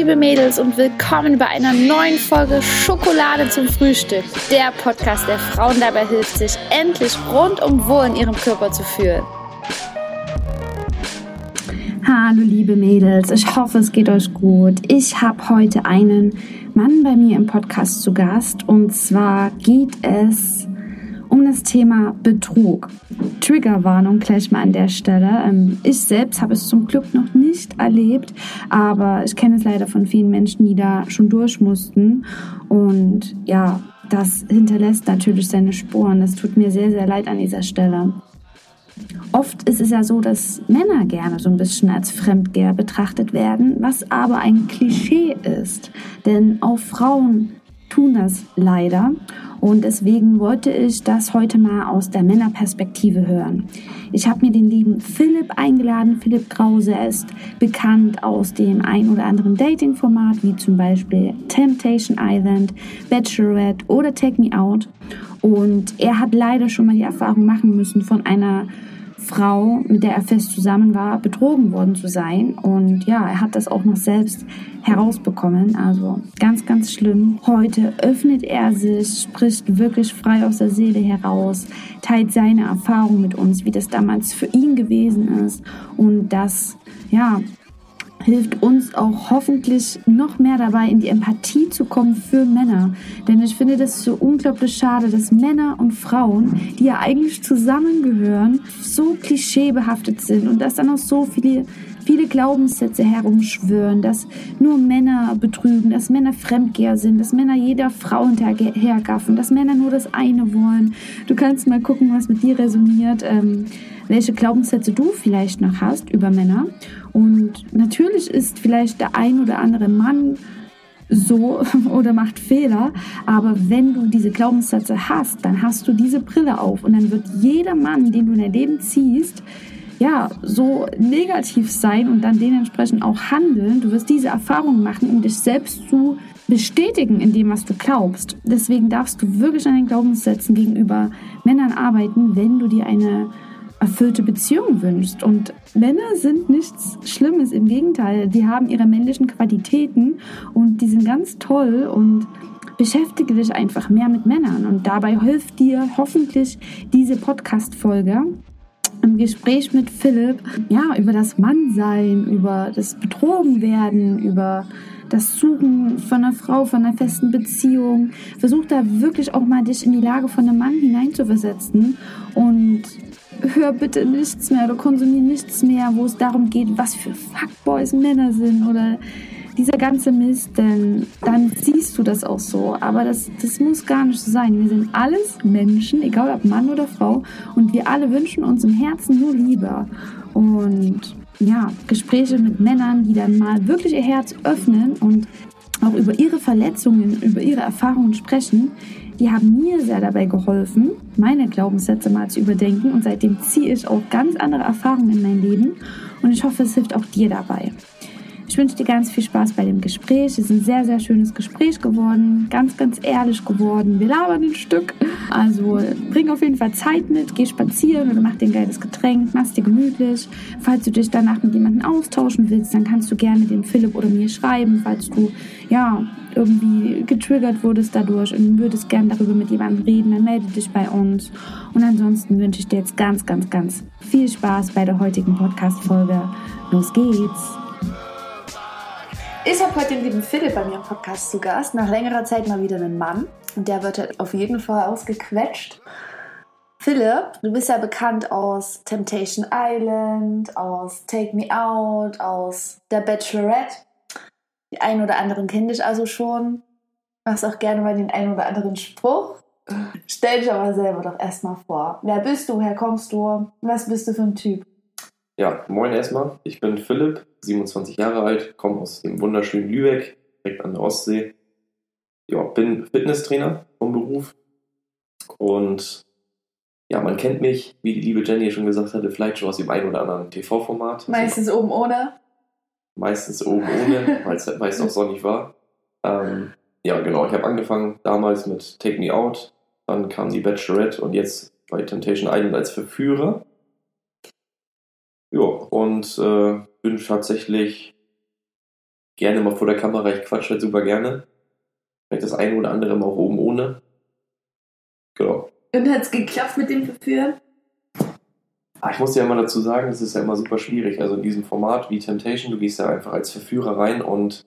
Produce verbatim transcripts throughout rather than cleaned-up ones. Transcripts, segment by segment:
liebe Mädels und willkommen bei einer neuen Folge Schokolade zum Frühstück. Der Podcast, der Frauen dabei hilft, sich endlich rundum wohl in ihrem Körper zu fühlen. Hallo liebe Mädels, ich hoffe es geht euch gut. Ich habe heute einen Mann bei mir im Podcast zu Gast und zwar geht es um das Thema Betrug. Triggerwarnung gleich mal an der Stelle. Ich selbst habe es zum Glück noch nicht erlebt, aber ich kenne es leider von vielen Menschen, die da schon durch mussten. Und ja, das hinterlässt natürlich seine Spuren. Das tut mir sehr, sehr leid an dieser Stelle. Oft ist es ja so, dass Männer gerne so ein bisschen als Fremdgeher betrachtet werden, was aber ein Klischee ist. Denn auch Frauen tun das leider. Und deswegen wollte ich das heute mal aus der Männerperspektive hören. Ich habe mir den lieben Philipp eingeladen, Philipp Krause. Er ist bekannt aus dem ein oder anderen Dating-Format, wie zum Beispiel Temptation Island, Bachelorette oder Take Me Out. Und er hat leider schon mal die Erfahrung machen müssen, von einer Frau, mit der er fest zusammen war, betrogen worden zu sein. Und ja, er hat das auch noch selbst herausbekommen. Also ganz, ganz schlimm. Heute öffnet er sich, spricht wirklich frei aus der Seele heraus, teilt seine Erfahrung mit uns, wie das damals für ihn gewesen ist. Und das, ja, hilft uns auch hoffentlich noch mehr dabei, in die Empathie zu kommen für Männer. Denn ich finde das so unglaublich schade, dass Männer und Frauen, die ja eigentlich zusammengehören, so klischeebehaftet sind und dass dann auch so viele, viele Glaubenssätze herumschwören, dass nur Männer betrügen, dass Männer Fremdgeher sind, dass Männer jeder Frau hinterhergaffen, dass Männer nur das eine wollen. Du kannst mal gucken, was mit dir resoniert, ähm, welche Glaubenssätze du vielleicht noch hast über Männer. Und natürlich ist vielleicht der ein oder andere Mann so oder macht Fehler, aber wenn du diese Glaubenssätze hast, dann hast du diese Brille auf und dann wird jeder Mann, den du in dein Leben ziehst, ja, so negativ sein und dann dementsprechend auch handeln. Du wirst diese Erfahrung machen, um dich selbst zu bestätigen in dem, was du glaubst. Deswegen darfst du wirklich an den Glaubenssätzen gegenüber Männern arbeiten, wenn du dir eine erfüllte Beziehung wünschst. Und Männer sind nichts Schlimmes, im Gegenteil. Die haben ihre männlichen Qualitäten und die sind ganz toll und beschäftige dich einfach mehr mit Männern. Und dabei hilft dir hoffentlich diese Podcast-Folge im Gespräch mit Philipp, ja, über das Mannsein, über das Betrogenwerden, über das Suchen von einer Frau, von einer festen Beziehung. Versuch da wirklich auch mal dich in die Lage von einem Mann hineinzuversetzen und hör bitte nichts mehr oder konsumier nichts mehr, wo es darum geht, was für Fuckboys Männer sind oder dieser ganze Mist, denn dann siehst du das auch so. Aber das, das muss gar nicht so sein. Wir sind alles Menschen, egal ob Mann oder Frau, und wir alle wünschen uns im Herzen nur Liebe. Und ja, Gespräche mit Männern, die dann mal wirklich ihr Herz öffnen und auch über ihre Verletzungen, über ihre Erfahrungen sprechen, die haben mir sehr dabei geholfen, meine Glaubenssätze mal zu überdenken. Und seitdem ziehe ich auch ganz andere Erfahrungen in mein Leben. Und ich hoffe, es hilft auch dir dabei. Ich wünsche dir ganz viel Spaß bei dem Gespräch. Es ist ein sehr, sehr schönes Gespräch geworden. Ganz, ganz ehrlich geworden. Wir labern ein Stück. Also bring auf jeden Fall Zeit mit. Geh spazieren oder mach dir ein geiles Getränk. Mach's dir gemütlich. Falls du dich danach mit jemandem austauschen willst, dann kannst du gerne dem Philipp oder mir schreiben. Falls du, ja, irgendwie getriggert wurdest dadurch und würdest gerne darüber mit jemandem reden, dann melde dich bei uns. Und ansonsten wünsche ich dir jetzt ganz, ganz, ganz viel Spaß bei der heutigen Podcast-Folge. Los geht's! Ich habe heute den lieben Philipp bei mir im Podcast zu Gast. Nach längerer Zeit mal wieder einen Mann. Und der wird halt auf jeden Fall ausgequetscht. Philipp, du bist ja bekannt aus Temptation Island, aus Take Me Out, aus der Bachelorette. Die einen oder anderen kennen dich also schon. Machst auch gerne mal den einen oder anderen Spruch. Stell dich aber selber doch erstmal vor. Wer bist du? Woher kommst du? Was bist du für ein Typ? Ja, moin erstmal. Ich bin Philipp, siebenundzwanzig Jahre alt, komme aus dem wunderschönen Lübeck, direkt an der Ostsee. Ja, bin Fitnesstrainer vom Beruf. Und ja, man kennt mich, wie die liebe Jenny schon gesagt hatte, vielleicht schon aus dem einen oder anderen T V-Format. Meistens oben ohne. Meistens oben ohne, weil es meist auch sonnig war. Ähm, ja, genau. Ich habe angefangen damals mit Take Me Out, dann kam die Bachelorette und jetzt bei Temptation Island als Verführer. Ja, und äh, bin tatsächlich gerne mal vor der Kamera, ich quatsche halt super gerne. Vielleicht das eine oder andere mal auch oben ohne. Genau. Und hat es geklappt mit dem Verführen? Ah, ich muss ja immer dazu sagen, das ist ja immer super schwierig. Also in diesem Format wie Temptation, du gehst ja einfach als Verführer rein und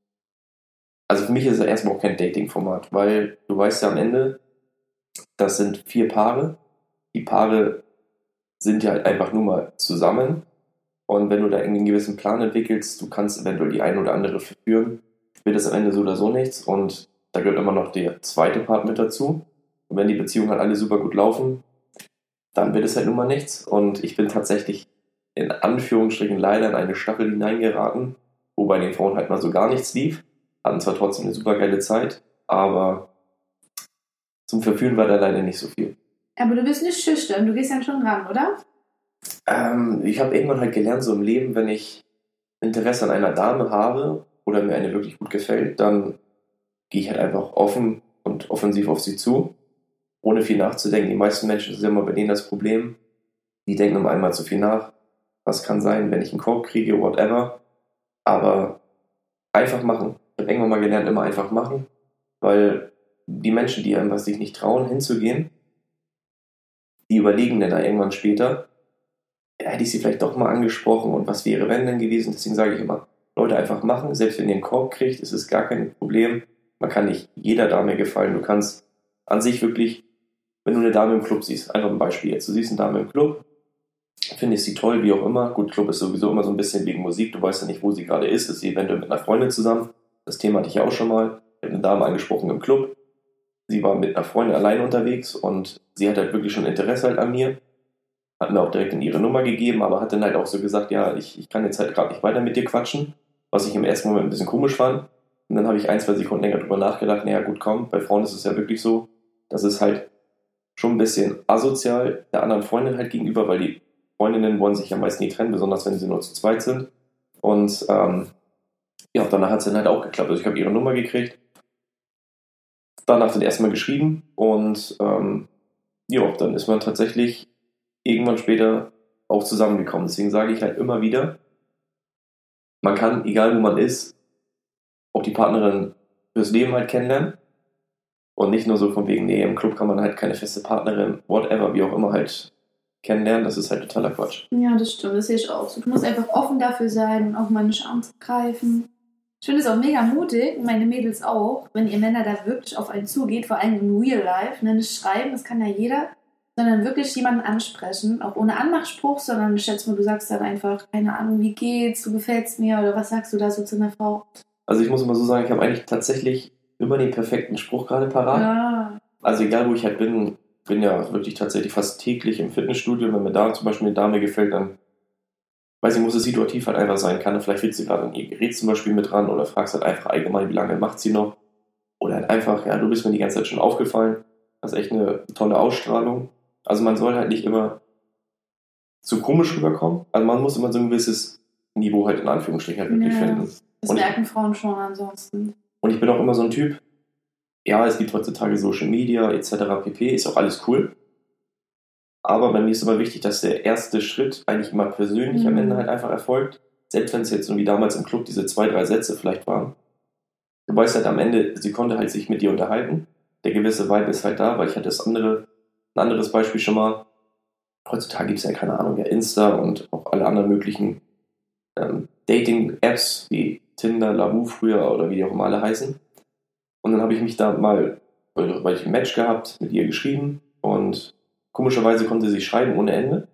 also für mich ist es ja erstmal auch kein Dating-Format, weil du weißt ja am Ende, das sind vier Paare. Die Paare sind ja halt einfach nur mal zusammen. Und wenn du da irgendwie einen gewissen Plan entwickelst, du kannst eventuell die eine oder andere verführen, wird es am Ende so oder so nichts. Und da gehört immer noch der zweite Part mit dazu. Und wenn die Beziehungen halt alle super gut laufen, dann wird es halt nun mal nichts. Und ich bin tatsächlich in Anführungsstrichen leider in eine Staffel hineingeraten, wo bei den Frauen halt mal so gar nichts lief. Hatten zwar trotzdem eine super geile Zeit, aber zum Verführen war da leider nicht so viel. Aber du bist nicht schüchtern, du gehst dann schon ran, oder? Ähm, ich habe irgendwann halt gelernt, so im Leben, wenn ich Interesse an einer Dame habe oder mir eine wirklich gut gefällt, dann gehe ich halt einfach offen und offensiv auf sie zu, ohne viel nachzudenken. Die meisten Menschen, das ist ja immer bei denen das Problem, die denken immer einmal zu viel nach. Was kann sein, wenn ich einen Korb kriege, whatever. Aber einfach machen. Ich habe irgendwann mal gelernt, immer einfach machen, weil die Menschen, die einfach sich nicht trauen, hinzugehen, die überlegen dann irgendwann später, ja, hätte ich sie vielleicht doch mal angesprochen und was wäre wenn denn gewesen. Deswegen sage ich immer, Leute, einfach machen. Selbst wenn ihr einen Korb kriegt, ist es gar kein Problem. Man kann nicht jeder Dame gefallen. Du kannst an sich wirklich, wenn du eine Dame im Club siehst, einfach ein Beispiel jetzt, du siehst eine Dame im Club, findest sie toll, wie auch immer. Gut, Club ist sowieso immer so ein bisschen wegen Musik. Du weißt ja nicht, wo sie gerade ist. Ist sie eventuell mit einer Freundin zusammen? Das Thema hatte ich ja auch schon mal. Ich habe eine Dame angesprochen im Club. Sie war mit einer Freundin alleine unterwegs und sie hat halt wirklich schon Interesse halt an mir. Hat mir auch direkt in ihre Nummer gegeben, aber hat dann halt auch so gesagt, ja, ich, ich kann jetzt halt gerade nicht weiter mit dir quatschen, was ich im ersten Moment ein bisschen komisch fand. Und dann habe ich ein, zwei Sekunden länger drüber nachgedacht, naja gut, komm, bei Frauen ist es ja wirklich so, dass es halt schon ein bisschen asozial der anderen Freundin halt gegenüber, weil die Freundinnen wollen sich ja meist nie trennen, besonders wenn sie nur zu zweit sind. Und ähm, ja, danach hat es dann halt auch geklappt. Also ich habe ihre Nummer gekriegt, danach dann erstmal geschrieben und ähm, ja, dann ist man tatsächlich irgendwann später auch zusammengekommen. Deswegen sage ich halt immer wieder, man kann, egal wo man ist, auch die Partnerin fürs Leben halt kennenlernen und nicht nur so von wegen, nee, im Club kann man halt keine feste Partnerin, whatever, wie auch immer halt kennenlernen. Das ist halt totaler Quatsch. Ja, das stimmt, das sehe ich auch so. Du musst einfach offen dafür sein und auch mal nicht anzugreifen. Ich finde es auch mega mutig, meine Mädels auch, wenn ihr Männer da wirklich auf einen zugeht, vor allem im Real Life, ne, nicht schreiben, das kann ja jeder, sondern wirklich jemanden ansprechen, auch ohne Anmachspruch, sondern ich schätze mal, du sagst dann einfach, keine Ahnung, wie geht's, du gefällst mir oder was sagst du da so zu einer Frau? Also ich muss immer so sagen, ich habe eigentlich tatsächlich immer den perfekten Spruch gerade parat. Ja. Also egal, wo ich halt bin, bin ja wirklich tatsächlich fast täglich im Fitnessstudio. Wenn mir da zum Beispiel eine Dame gefällt, dann weiß ich, muss es situativ halt einfach sein. Kann vielleicht willst du gerade an ihr Gerät zum Beispiel mit ran oder fragst halt einfach allgemein, wie lange macht sie noch? Oder halt einfach, ja, du bist mir die ganze Zeit schon aufgefallen. Das ist echt eine tolle Ausstrahlung. Also man soll halt nicht immer zu komisch rüberkommen. Also man muss immer so ein gewisses Niveau halt in Anführungsstrichen halt wirklich Ja, finden. Das Und merken Frauen schon ansonsten. Und ich bin auch immer so ein Typ, ja, es gibt heutzutage Social Media et cetera pp, ist auch alles cool. Aber bei mir ist immer wichtig, dass der erste Schritt eigentlich immer persönlich Mhm. am Ende halt einfach erfolgt. Selbst wenn es jetzt so wie damals im Club diese zwei, drei Sätze vielleicht waren. Du weißt halt am Ende, sie konnte halt sich mit dir unterhalten. Der gewisse Vibe ist halt da, weil ich hatte das andere, ein anderes Beispiel schon mal. Heutzutage gibt es ja, keine Ahnung, ja Insta und auch alle anderen möglichen ähm, Dating-Apps wie Tinder, Lavu früher oder wie die auch immer alle heißen. Und dann habe ich mich da mal, weil ich ein Match gehabt, mit ihr geschrieben und komischerweise konnte sie schreiben ohne Ende.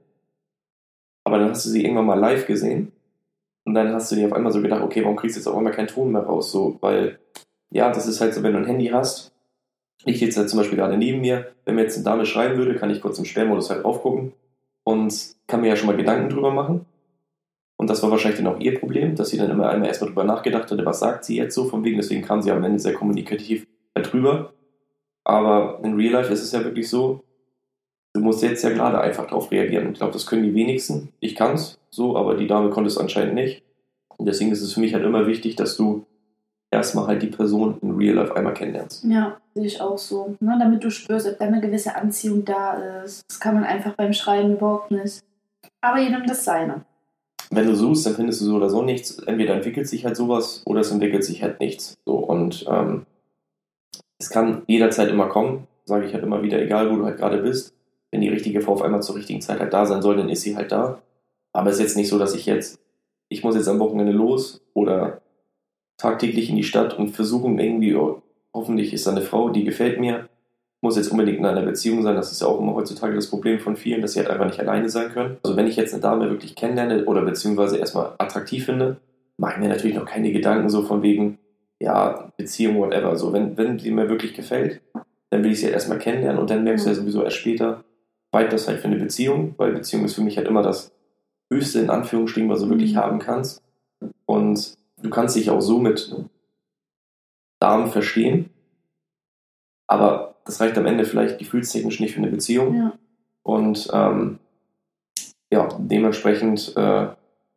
Aber dann hast du sie irgendwann mal live gesehen und dann hast du dir auf einmal so gedacht, okay, warum kriegst du jetzt auf einmal keinen Ton mehr raus? So, weil, ja, das ist halt so, wenn du ein Handy hast, ich jetzt halt zum Beispiel gerade neben mir, wenn mir jetzt eine Dame schreiben würde, kann ich kurz im Sperrmodus halt aufgucken und kann mir ja schon mal Gedanken drüber machen. Und das war wahrscheinlich dann auch ihr Problem, dass sie dann immer einmal erstmal drüber nachgedacht hatte, was sagt sie jetzt so von wegen, deswegen kam sie am Ende sehr kommunikativ halt drüber. Aber in Real Life ist es ja wirklich so, du musst jetzt ja gerade einfach darauf reagieren. Ich glaube, das können die wenigsten. Ich kann es so, aber die Dame konnte es anscheinend nicht. Und deswegen ist es für mich halt immer wichtig, dass du erstmal halt die Person in Real Life einmal kennenlernst. Ja, sehe ich auch so. Ne, damit du spürst, ob da eine gewisse Anziehung da ist. Das kann man einfach beim Schreiben überhaupt nicht. Aber jedem das seine. wenn du suchst, dann findest du so oder so nichts. Entweder entwickelt sich halt sowas oder es entwickelt sich halt nichts. So, und ähm, es kann jederzeit immer kommen, sage ich halt immer wieder, egal wo du halt gerade bist. Wenn die richtige Frau auf einmal zur richtigen Zeit halt da sein soll, dann ist sie halt da. Aber es ist jetzt nicht so, dass ich jetzt, ich muss jetzt am Wochenende los oder tagtäglich in die Stadt und versuchen irgendwie, oh, hoffentlich ist da eine Frau, die gefällt mir, muss jetzt unbedingt in einer Beziehung sein. Das ist ja auch immer heutzutage das Problem von vielen, dass sie halt einfach nicht alleine sein können. Also wenn ich jetzt eine Dame wirklich kennenlerne oder beziehungsweise erstmal attraktiv finde, mache ich mir natürlich noch keine Gedanken so von wegen, ja, Beziehung, whatever. Also wenn, wenn sie mir wirklich gefällt, dann will ich sie halt erstmal kennenlernen und dann merkst du ja sowieso erst später, weit das halt für eine Beziehung, weil Beziehung ist für mich halt immer das Höchste in Anführungsstrichen, was du wirklich haben kannst. Und du kannst dich auch so mit Damen verstehen, aber das reicht am Ende vielleicht gefühlstechnisch nicht für eine Beziehung. Ja. Und ähm, ja, dementsprechend äh,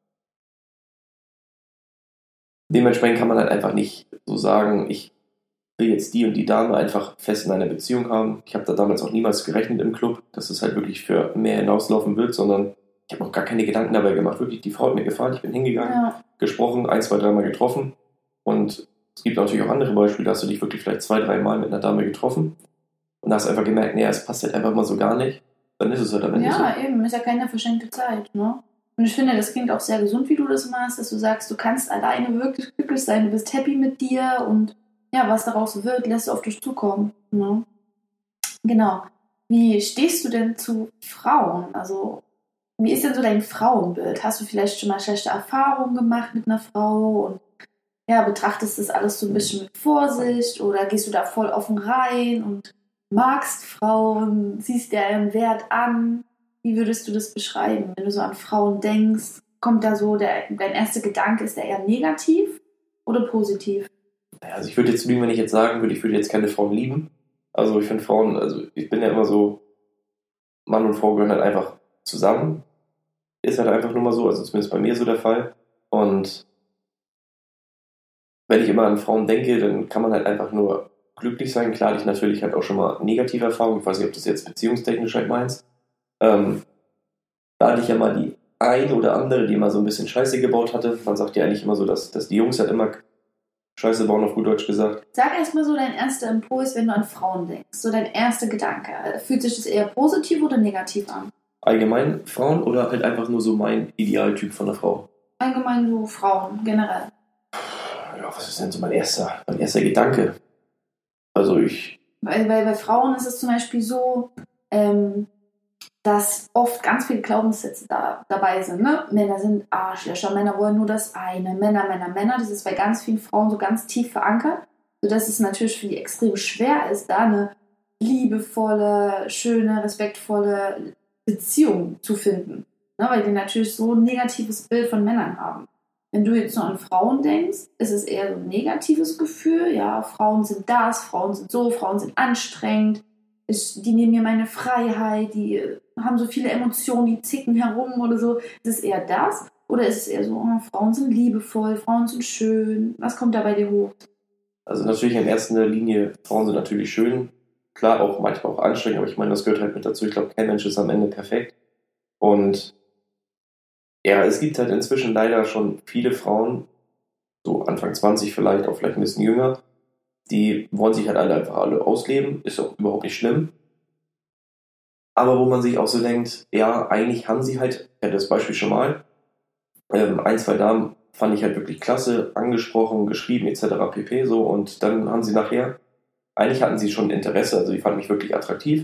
dementsprechend kann man halt einfach nicht so sagen, ich will jetzt die und die Dame einfach fest in einer Beziehung haben. Ich habe da damals auch niemals gerechnet im Club, dass es halt wirklich für mehr hinauslaufen wird, sondern ich habe auch gar keine Gedanken dabei gemacht. Wirklich, die Frau hat mir gefallen, ich bin hingegangen, Ja. gesprochen, ein, zwei, dreimal getroffen. Und es gibt natürlich auch andere Beispiele, da hast du dich wirklich vielleicht zwei, dreimal mit einer Dame getroffen und hast einfach gemerkt, nee, es passt halt einfach mal so gar nicht. Dann ist es halt am Ende Ja, so. eben, ist ja keine verschenkte Zeit, ne? Und ich finde, das klingt auch sehr gesund, wie du das machst, dass du sagst, du kannst alleine wirklich glücklich sein, du bist happy mit dir und ja, was daraus wird, lässt du auf dich zukommen, ne? Genau. Wie stehst du denn zu Frauen? Also, wie ist denn so dein Frauenbild? Hast du vielleicht schon mal schlechte Erfahrungen gemacht mit einer Frau und ja, betrachtest das alles so ein bisschen mit Vorsicht oder gehst du da voll offen rein und magst Frauen, siehst deren Wert an? Wie würdest du das beschreiben, wenn du so an Frauen denkst? Kommt da so, der, dein erster Gedanke, ist der eher negativ oder positiv? Also ich würde jetzt lügen, wenn ich jetzt sagen würde, ich würde jetzt keine Frauen lieben. Also ich finde Frauen, also ich bin ja immer so, Mann und Frau gehören halt einfach zusammen. Ist halt einfach nur mal so, also zumindest bei mir so der Fall. Und wenn ich immer an Frauen denke, dann kann man halt einfach nur glücklich sein. Klar, ich natürlich halt auch schon mal negative Erfahrungen. Ich weiß nicht, ob du das jetzt beziehungstechnisch halt meinst. Ähm, da hatte ich ja mal die eine oder andere, die mal so ein bisschen Scheiße gebaut hatte. Man sagt ja eigentlich immer so, dass, dass die Jungs halt immer Scheiße bauen, auf gut Deutsch gesagt. Sag erstmal so dein erster Impuls, wenn du an Frauen denkst. So dein erster Gedanke. Fühlt sich das eher positiv oder negativ an? Allgemein Frauen oder halt einfach nur so mein Idealtyp von einer Frau? Allgemein so Frauen, generell. Ja, was ist denn so mein erster, mein erster Gedanke? Also ich... Weil, weil bei Frauen ist es zum Beispiel so, ähm, dass oft ganz viele Glaubenssätze da, dabei sind. Ne? Männer sind Arschlöcher, Männer wollen nur das eine. Männer, Männer, Männer. Das ist bei ganz vielen Frauen so ganz tief verankert, sodass es natürlich für die extrem schwer ist, da eine liebevolle, schöne, respektvolle Beziehung zu finden. Ne? Weil die natürlich so ein negatives Bild von Männern haben. Wenn du jetzt nur an Frauen denkst, ist es eher so ein negatives Gefühl. Ja, Frauen sind das, Frauen sind so, Frauen sind anstrengend. Ich, die nehmen mir meine Freiheit, die haben so viele Emotionen, die zicken herum oder so. Ist es eher das? Oder ist es eher so, oh, Frauen sind liebevoll, Frauen sind schön? Was kommt da bei dir hoch? Also natürlich in erster Linie, Frauen sind natürlich schön. Klar, auch manchmal auch anstrengend, aber ich meine, das gehört halt mit dazu. Ich glaube, kein Mensch ist am Ende perfekt. Und ja, es gibt halt inzwischen leider schon viele Frauen, so Anfang zwanzig vielleicht, auch vielleicht ein bisschen jünger, die wollen sich halt alle einfach alle ausleben, ist auch überhaupt nicht schlimm. Aber wo man sich auch so denkt, ja, eigentlich haben sie halt, ich hatte das Beispiel schon mal, ähm, ein, zwei Damen fand ich halt wirklich klasse, angesprochen, geschrieben et cetera pp. So, und dann haben sie nachher, eigentlich hatten sie schon Interesse, also die fanden mich wirklich attraktiv.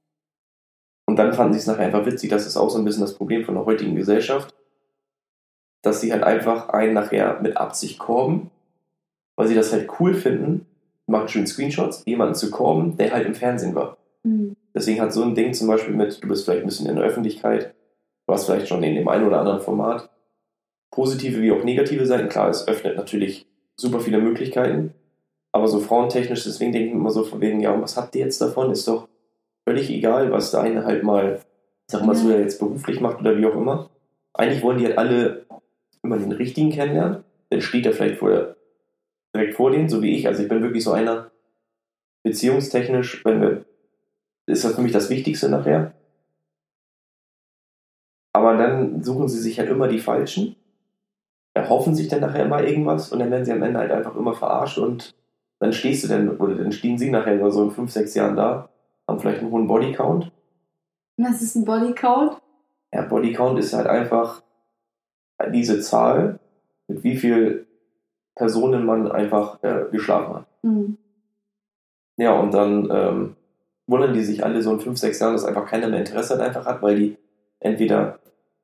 Und dann fanden sie es nachher einfach witzig, das ist auch so ein bisschen das Problem von der heutigen Gesellschaft, dass sie halt einfach einen nachher mit Absicht korben, weil sie das halt cool finden, machen schön Screenshots, jemanden zu korben, der halt im Fernsehen war. Mhm. Deswegen hat so ein Ding zum Beispiel mit, du bist vielleicht ein bisschen in der Öffentlichkeit, du warst vielleicht schon in dem einen oder anderen Format, positive wie auch negative Seiten. Klar, es öffnet natürlich super viele Möglichkeiten, aber so frauentechnisch, deswegen denke ich immer so von wegen, ja, und was habt ihr jetzt davon? Ist doch völlig egal, was der eine halt mal, sag mal, so er jetzt beruflich macht oder wie auch immer. Eigentlich wollen die halt alle immer den richtigen kennenlernen, dann steht er vielleicht vor der, direkt vor denen, so wie ich. Also ich bin wirklich so einer, beziehungstechnisch, wenn wir, ist das für mich das Wichtigste nachher. Aber dann suchen sie sich halt immer die Falschen, erhoffen sich dann nachher immer irgendwas und dann werden sie am Ende halt einfach immer verarscht und dann stehst du dann, oder dann stehen sie nachher so in fünf, sechs Jahren da, haben vielleicht einen hohen Bodycount. Was ist ein Bodycount? Ja, Bodycount ist halt einfach diese Zahl, mit wie viel Personen man einfach äh, geschlafen hat. Mhm. Ja, und dann ähm, wundern die sich alle so in fünf, sechs Jahren, dass einfach keiner mehr Interesse halt einfach hat, weil die entweder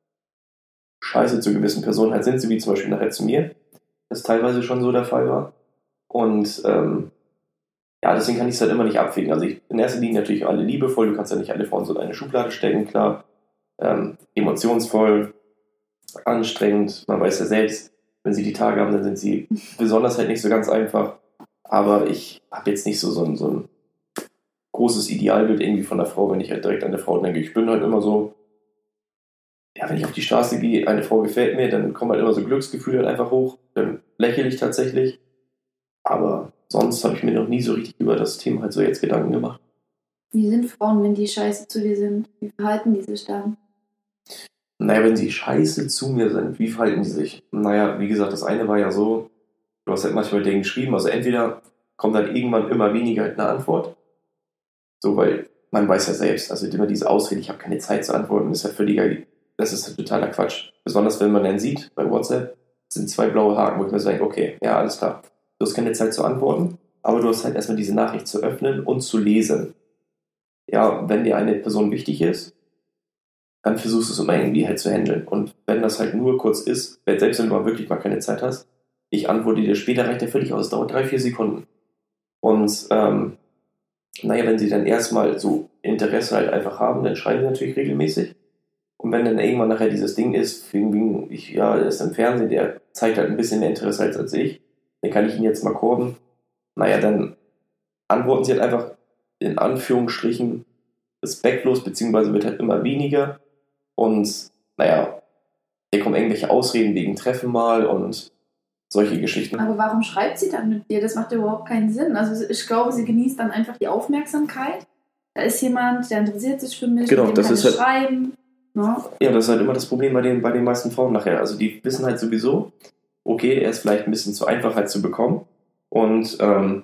scheiße zu gewissen Personen halt sind, so wie zum Beispiel nachher zu mir, das teilweise schon so der Fall war. Und ähm, ja, deswegen kann ich es halt immer nicht abwägen. Also ich in erster Linie natürlich alle liebevoll, du kannst ja nicht alle Frauen so in eine Schublade stecken, klar. Ähm, emotionsvoll, anstrengend, man weiß ja selbst, wenn sie die Tage haben, dann sind sie besonders halt nicht so ganz einfach. Aber ich habe jetzt nicht so, so, ein, so ein großes Idealbild irgendwie von der Frau, wenn ich halt direkt an eine Frau denke. Ich bin halt immer so, ja, wenn ich auf die Straße gehe, eine Frau gefällt mir, dann kommen halt immer so Glücksgefühle halt einfach hoch, dann lächle ich tatsächlich. Aber sonst habe ich mir noch nie so richtig über das Thema halt so jetzt Gedanken gemacht. Wie sind Frauen, wenn die scheiße zu dir sind? Wie verhalten die sich dann? Naja, wenn sie scheiße zu mir sind, wie verhalten die sich? Naja, wie gesagt, das eine war ja so, du hast halt manchmal denen geschrieben, also entweder kommt dann irgendwann immer weniger halt eine Antwort, so, weil man weiß ja selbst, also immer diese Ausrede, ich habe keine Zeit zu antworten, ist halt völliger, das ist halt totaler Quatsch. Besonders wenn man dann sieht, bei WhatsApp sind zwei blaue Haken, wo ich mir so denke, okay, ja, alles klar, du hast keine Zeit zu antworten, aber du hast halt erstmal diese Nachricht zu öffnen und zu lesen. Ja, wenn dir eine Person wichtig ist, dann versuchst du es immer irgendwie halt zu handeln. Und wenn das halt nur kurz ist, selbst wenn du mal wirklich mal keine Zeit hast, ich antworte dir später, reicht ja völlig aus, es dauert drei, vier Sekunden. Und ähm, naja, wenn sie dann erstmal so Interesse halt einfach haben, dann schreiben sie natürlich regelmäßig. Und wenn dann irgendwann nachher dieses Ding ist, wegen, ich, ja, der ist im Fernsehen, der zeigt halt ein bisschen mehr Interesse als, als ich, dann kann ich ihn jetzt mal kurven. Naja, dann antworten sie halt einfach in Anführungsstrichen respektlos, beziehungsweise wird halt immer weniger. Und naja, da kommen irgendwelche Ausreden wegen Treffen mal und solche Geschichten. Aber warum schreibt sie dann mit dir? Das macht ja überhaupt keinen Sinn. Also ich glaube, sie genießt dann einfach die Aufmerksamkeit. Da ist jemand, der interessiert sich für mich, genau, mit dem das kann ist ich halt, schreiben. Ne? Ja, das ist halt immer das Problem bei den, bei den meisten Frauen nachher. Also die wissen halt sowieso, okay, er ist vielleicht ein bisschen zu einfach halt zu bekommen. Und ähm,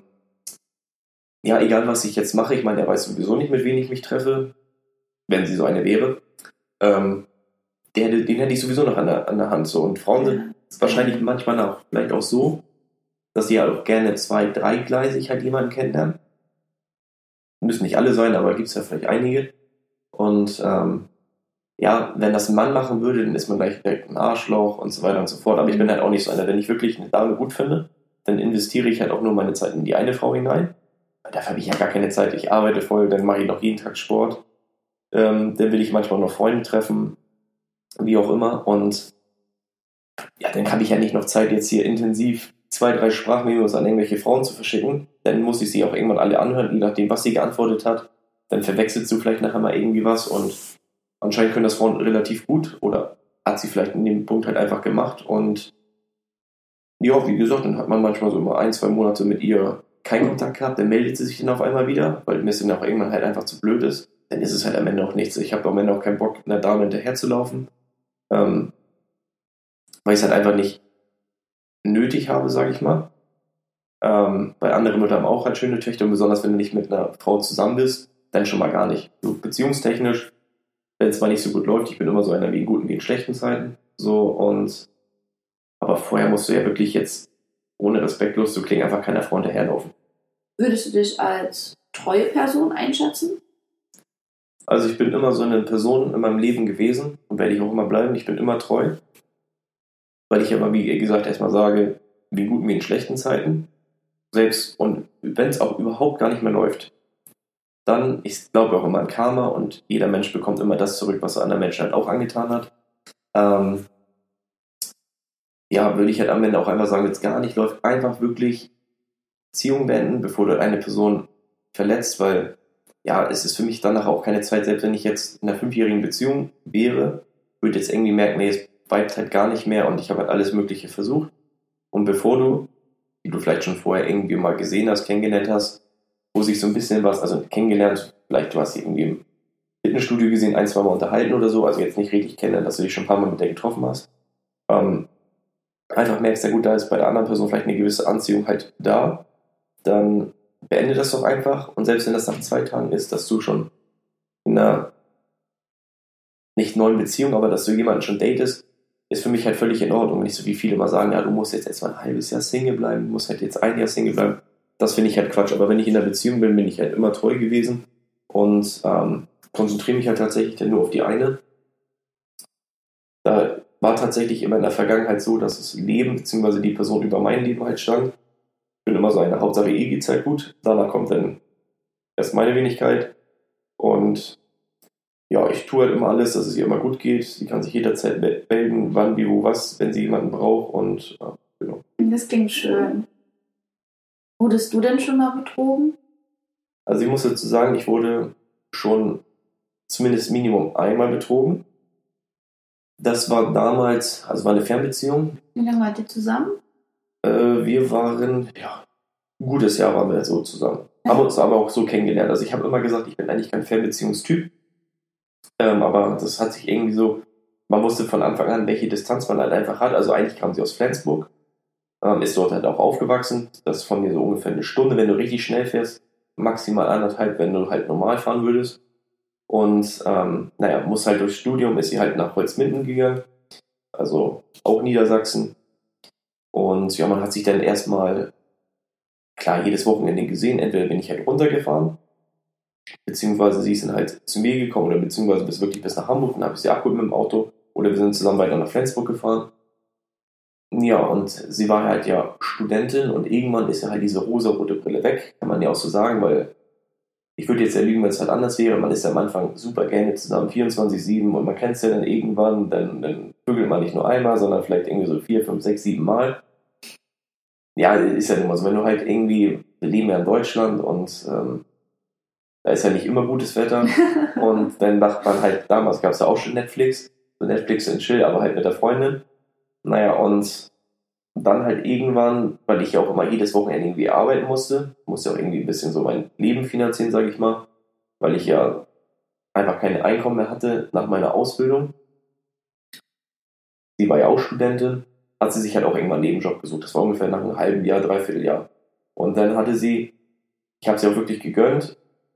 ja, egal was ich jetzt mache, ich meine, er weiß sowieso nicht, mit wem ich mich treffe, wenn sie so eine wäre. Ähm, der, den hätte ich sowieso noch an der, an der Hand. So. Und Frauen sind ja wahrscheinlich manchmal auch vielleicht auch so, dass sie halt auch gerne zwei-, dreigleisig halt jemanden kennenlernen. Müssen nicht alle sein, aber gibt es ja vielleicht einige. Und ähm, ja, wenn das ein Mann machen würde, dann ist man gleich direkt ein Arschloch und so weiter und so fort. Aber ich bin halt auch nicht so einer. Wenn ich wirklich eine Dame gut finde, dann investiere ich halt auch nur meine Zeit in die eine Frau hinein. Dafür habe ich ja gar keine Zeit. Ich arbeite voll, dann mache ich noch jeden Tag Sport. Ähm, dann will ich manchmal noch Freunde treffen, wie auch immer. Und ja, dann habe ich ja nicht noch Zeit, jetzt hier intensiv zwei, drei Sprachmemos an irgendwelche Frauen zu verschicken. Dann muss ich sie auch irgendwann alle anhören, je nachdem, was sie geantwortet hat. Dann verwechselst du vielleicht nachher mal irgendwie was und anscheinend können das Frauen relativ gut oder hat sie vielleicht in dem Punkt halt einfach gemacht. Und ja, wie gesagt, dann hat man manchmal so immer ein, zwei Monate mit ihr keinen Kontakt gehabt, dann meldet sie sich dann auf einmal wieder, weil mir es dann auch irgendwann halt einfach zu blöd ist. Dann ist es halt am Ende auch nichts. Ich habe am Ende auch keinen Bock, einer Dame hinterher zu laufen, ähm, weil ich es halt einfach nicht nötig habe, sage ich mal. Ähm, weil andere Mütter haben auch halt schöne Töchter und besonders, wenn du nicht mit einer Frau zusammen bist, dann schon mal gar nicht. So beziehungstechnisch, wenn es mal nicht so gut läuft, ich bin immer so einer wie in guten wie in schlechten Zeiten. So und aber vorher musst du ja wirklich jetzt, ohne respektlos zu klingen, einfach keiner Frau hinterherlaufen. Würdest du dich als treue Person einschätzen? Also ich bin immer so eine Person in meinem Leben gewesen und werde ich auch immer bleiben. Ich bin immer treu, weil ich ja immer, wie gesagt, erstmal sage, wie in guten wie in schlechten Zeiten. Selbst und wenn es auch überhaupt gar nicht mehr läuft, dann, ich glaube auch immer an Karma und jeder Mensch bekommt immer das zurück, was er anderen Menschen halt auch angetan hat. Ähm, ja, würde ich halt am Ende auch einfach sagen, wenn es gar nicht läuft, einfach wirklich Beziehung beenden, bevor du eine Person verletzt, weil ja, es ist für mich danach auch keine Zeit, selbst wenn ich jetzt in einer fünfjährigen Beziehung wäre, würde ich jetzt irgendwie merken, nee, es weibt halt gar nicht mehr und ich habe halt alles Mögliche versucht. Und bevor du, die du vielleicht schon vorher irgendwie mal gesehen hast, kennengelernt hast, wo sich so ein bisschen was, also kennengelernt, vielleicht du hast irgendwie Fitnessstudio gesehen, ein, zwei Mal unterhalten oder so, also jetzt nicht richtig kennen, dass du dich schon ein paar Mal mit der getroffen hast. Ähm, einfach merkst, ja gut, da ist bei der anderen Person vielleicht eine gewisse Anziehung halt da, dann beende das doch einfach. Und selbst wenn das nach zwei Tagen ist, dass du schon in einer nicht neuen Beziehung, aber dass du jemanden schon datest, ist für mich halt völlig in Ordnung. Nicht so wie viele mal sagen, ja, du musst jetzt erstmal ein halbes Jahr Single bleiben, du musst halt jetzt ein Jahr Single bleiben. Das finde ich halt Quatsch. Aber wenn ich in einer Beziehung bin, bin ich halt immer treu gewesen und ähm, konzentriere mich halt tatsächlich dann nur auf die eine. Da war tatsächlich immer in der Vergangenheit so, dass das Leben bzw. die Person über mein Leben halt stand. Ich bin immer so eine Hauptsache, eh geht's halt gut. Danach kommt dann erst meine Wenigkeit. Und ja, ich tue halt immer alles, dass es ihr immer gut geht. Sie kann sich jederzeit melden, wann, wie, wo, was, wenn sie jemanden braucht. Und ja, genau. Das klingt schön. Wurdest du denn schon mal betrogen? Also ich muss dazu sagen, ich wurde schon zumindest Minimum einmal betrogen. Das war damals, also war eine Fernbeziehung. Wie lange wart ihr zusammen? Äh, wir waren, ja, ein gutes Jahr waren wir so zusammen. Haben uns aber auch so kennengelernt. Also ich habe immer gesagt, ich bin eigentlich kein Fernbeziehungstyp. Ähm, aber das hat sich irgendwie so, man wusste von Anfang an, welche Distanz man halt einfach hat. Also eigentlich kam sie aus Flensburg, ähm, ist dort halt auch aufgewachsen. Das ist von mir so ungefähr eine Stunde, wenn du richtig schnell fährst. Maximal anderthalb, wenn du halt normal fahren würdest. Und ähm, naja, muss halt durchs Studium, ist sie halt nach Holzminden gegangen, also auch Niedersachsen. Und ja, man hat sich dann erstmal, klar, jedes Wochenende gesehen. Entweder bin ich halt runtergefahren, beziehungsweise sie ist dann halt zu mir gekommen, oder beziehungsweise bis wirklich bis nach Hamburg, dann habe ich sie abgeholt mit dem Auto, oder wir sind zusammen weiter nach Flensburg gefahren. Ja, und sie war halt ja Studentin und irgendwann ist ja halt diese rosarote Brille weg, kann man ja auch so sagen, weil ich würde jetzt ja lügen, wenn es halt anders wäre. Man ist ja am Anfang super gerne zusammen, vierundzwanzig sieben, und man kennt es ja dann irgendwann, dann, dann vögelt man nicht nur einmal, sondern vielleicht irgendwie so vier, fünf, sechs, sieben Mal. Ja, ist ja immer so, wenn du halt irgendwie, wir leben ja in Deutschland und ähm, da ist ja nicht immer gutes Wetter und dann macht man halt, damals gab es ja auch schon Netflix, so Netflix und Chill, aber halt mit der Freundin. Naja, und dann halt irgendwann, weil ich ja auch immer jedes Wochenende irgendwie arbeiten musste, musste auch irgendwie ein bisschen so mein Leben finanzieren, sage ich mal, weil ich ja einfach keine Einkommen mehr hatte nach meiner Ausbildung. Sie war ja auch Studentin, hat sie sich halt auch irgendwann einen Nebenjob gesucht. Das war ungefähr nach einem halben Jahr, dreiviertel Jahr. Und dann hatte sie, ich habe sie auch wirklich gegönnt,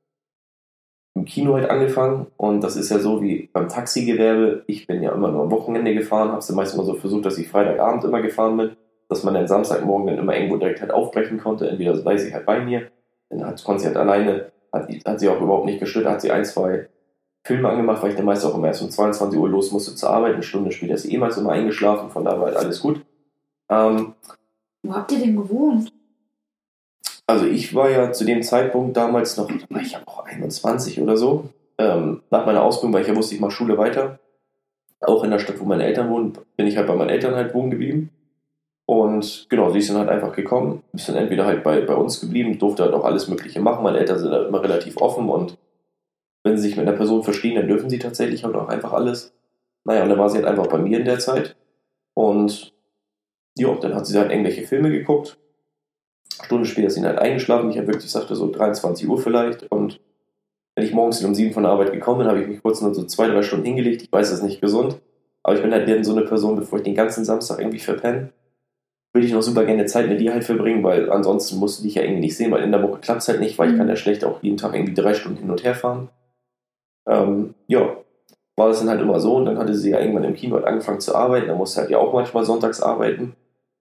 im Kino halt angefangen, und das ist ja so wie beim Taxigewerbe. Ich bin ja immer nur am Wochenende gefahren, habe sie meistens immer so versucht, dass ich Freitagabend immer gefahren bin, dass man dann Samstagmorgen dann immer irgendwo direkt halt aufbrechen konnte. Entweder sei sie halt bei mir, dann hat, konnte sie halt alleine, hat, hat sie auch überhaupt nicht gestört, hat sie ein, zwei Filme angemacht, weil ich dann meist auch immer erst um zweiundzwanzig Uhr los musste zur Arbeit. Eine Stunde später ist sie ehemals immer eingeschlafen, von da war halt alles gut. Ähm, Wo habt ihr denn gewohnt? Also ich war ja zu dem Zeitpunkt damals noch, da war ich ja auch einundzwanzig oder so, ähm, nach meiner Ausbildung, weil ich ja wusste, ich mache Schule weiter. Auch in der Stadt, wo meine Eltern wohnen, bin ich halt bei meinen Eltern halt wohnen geblieben. Und genau, sie ist dann halt einfach gekommen, ist dann entweder halt bei, bei uns geblieben, durfte halt auch alles Mögliche machen. Meine Eltern sind halt immer relativ offen, und wenn sie sich mit einer Person verstehen, dann dürfen sie tatsächlich halt auch einfach alles. Naja, und dann war sie halt einfach bei mir in der Zeit. Und ja, dann hat sie halt irgendwelche Filme geguckt. Eine Stunde später ist sie halt eingeschlafen. Ich habe wirklich, sagte so dreiundzwanzig Uhr vielleicht. Und wenn ich morgens um sieben von der Arbeit gekommen bin, habe ich mich kurz nur so zwei, drei Stunden hingelegt. Ich weiß, das ist nicht gesund. Aber ich bin halt dann so eine Person, bevor ich den ganzen Samstag irgendwie verpenne, würde ich noch super gerne Zeit mit dir halt verbringen, weil ansonsten musst du dich ja irgendwie nicht sehen, weil in der Woche klappt es halt nicht, weil ich kann ja schlecht auch jeden Tag irgendwie drei Stunden hin und her fahren. Ähm, ja, war das dann halt immer so, und dann hatte sie ja irgendwann im Kino halt angefangen zu arbeiten, da musste halt ja auch manchmal sonntags arbeiten,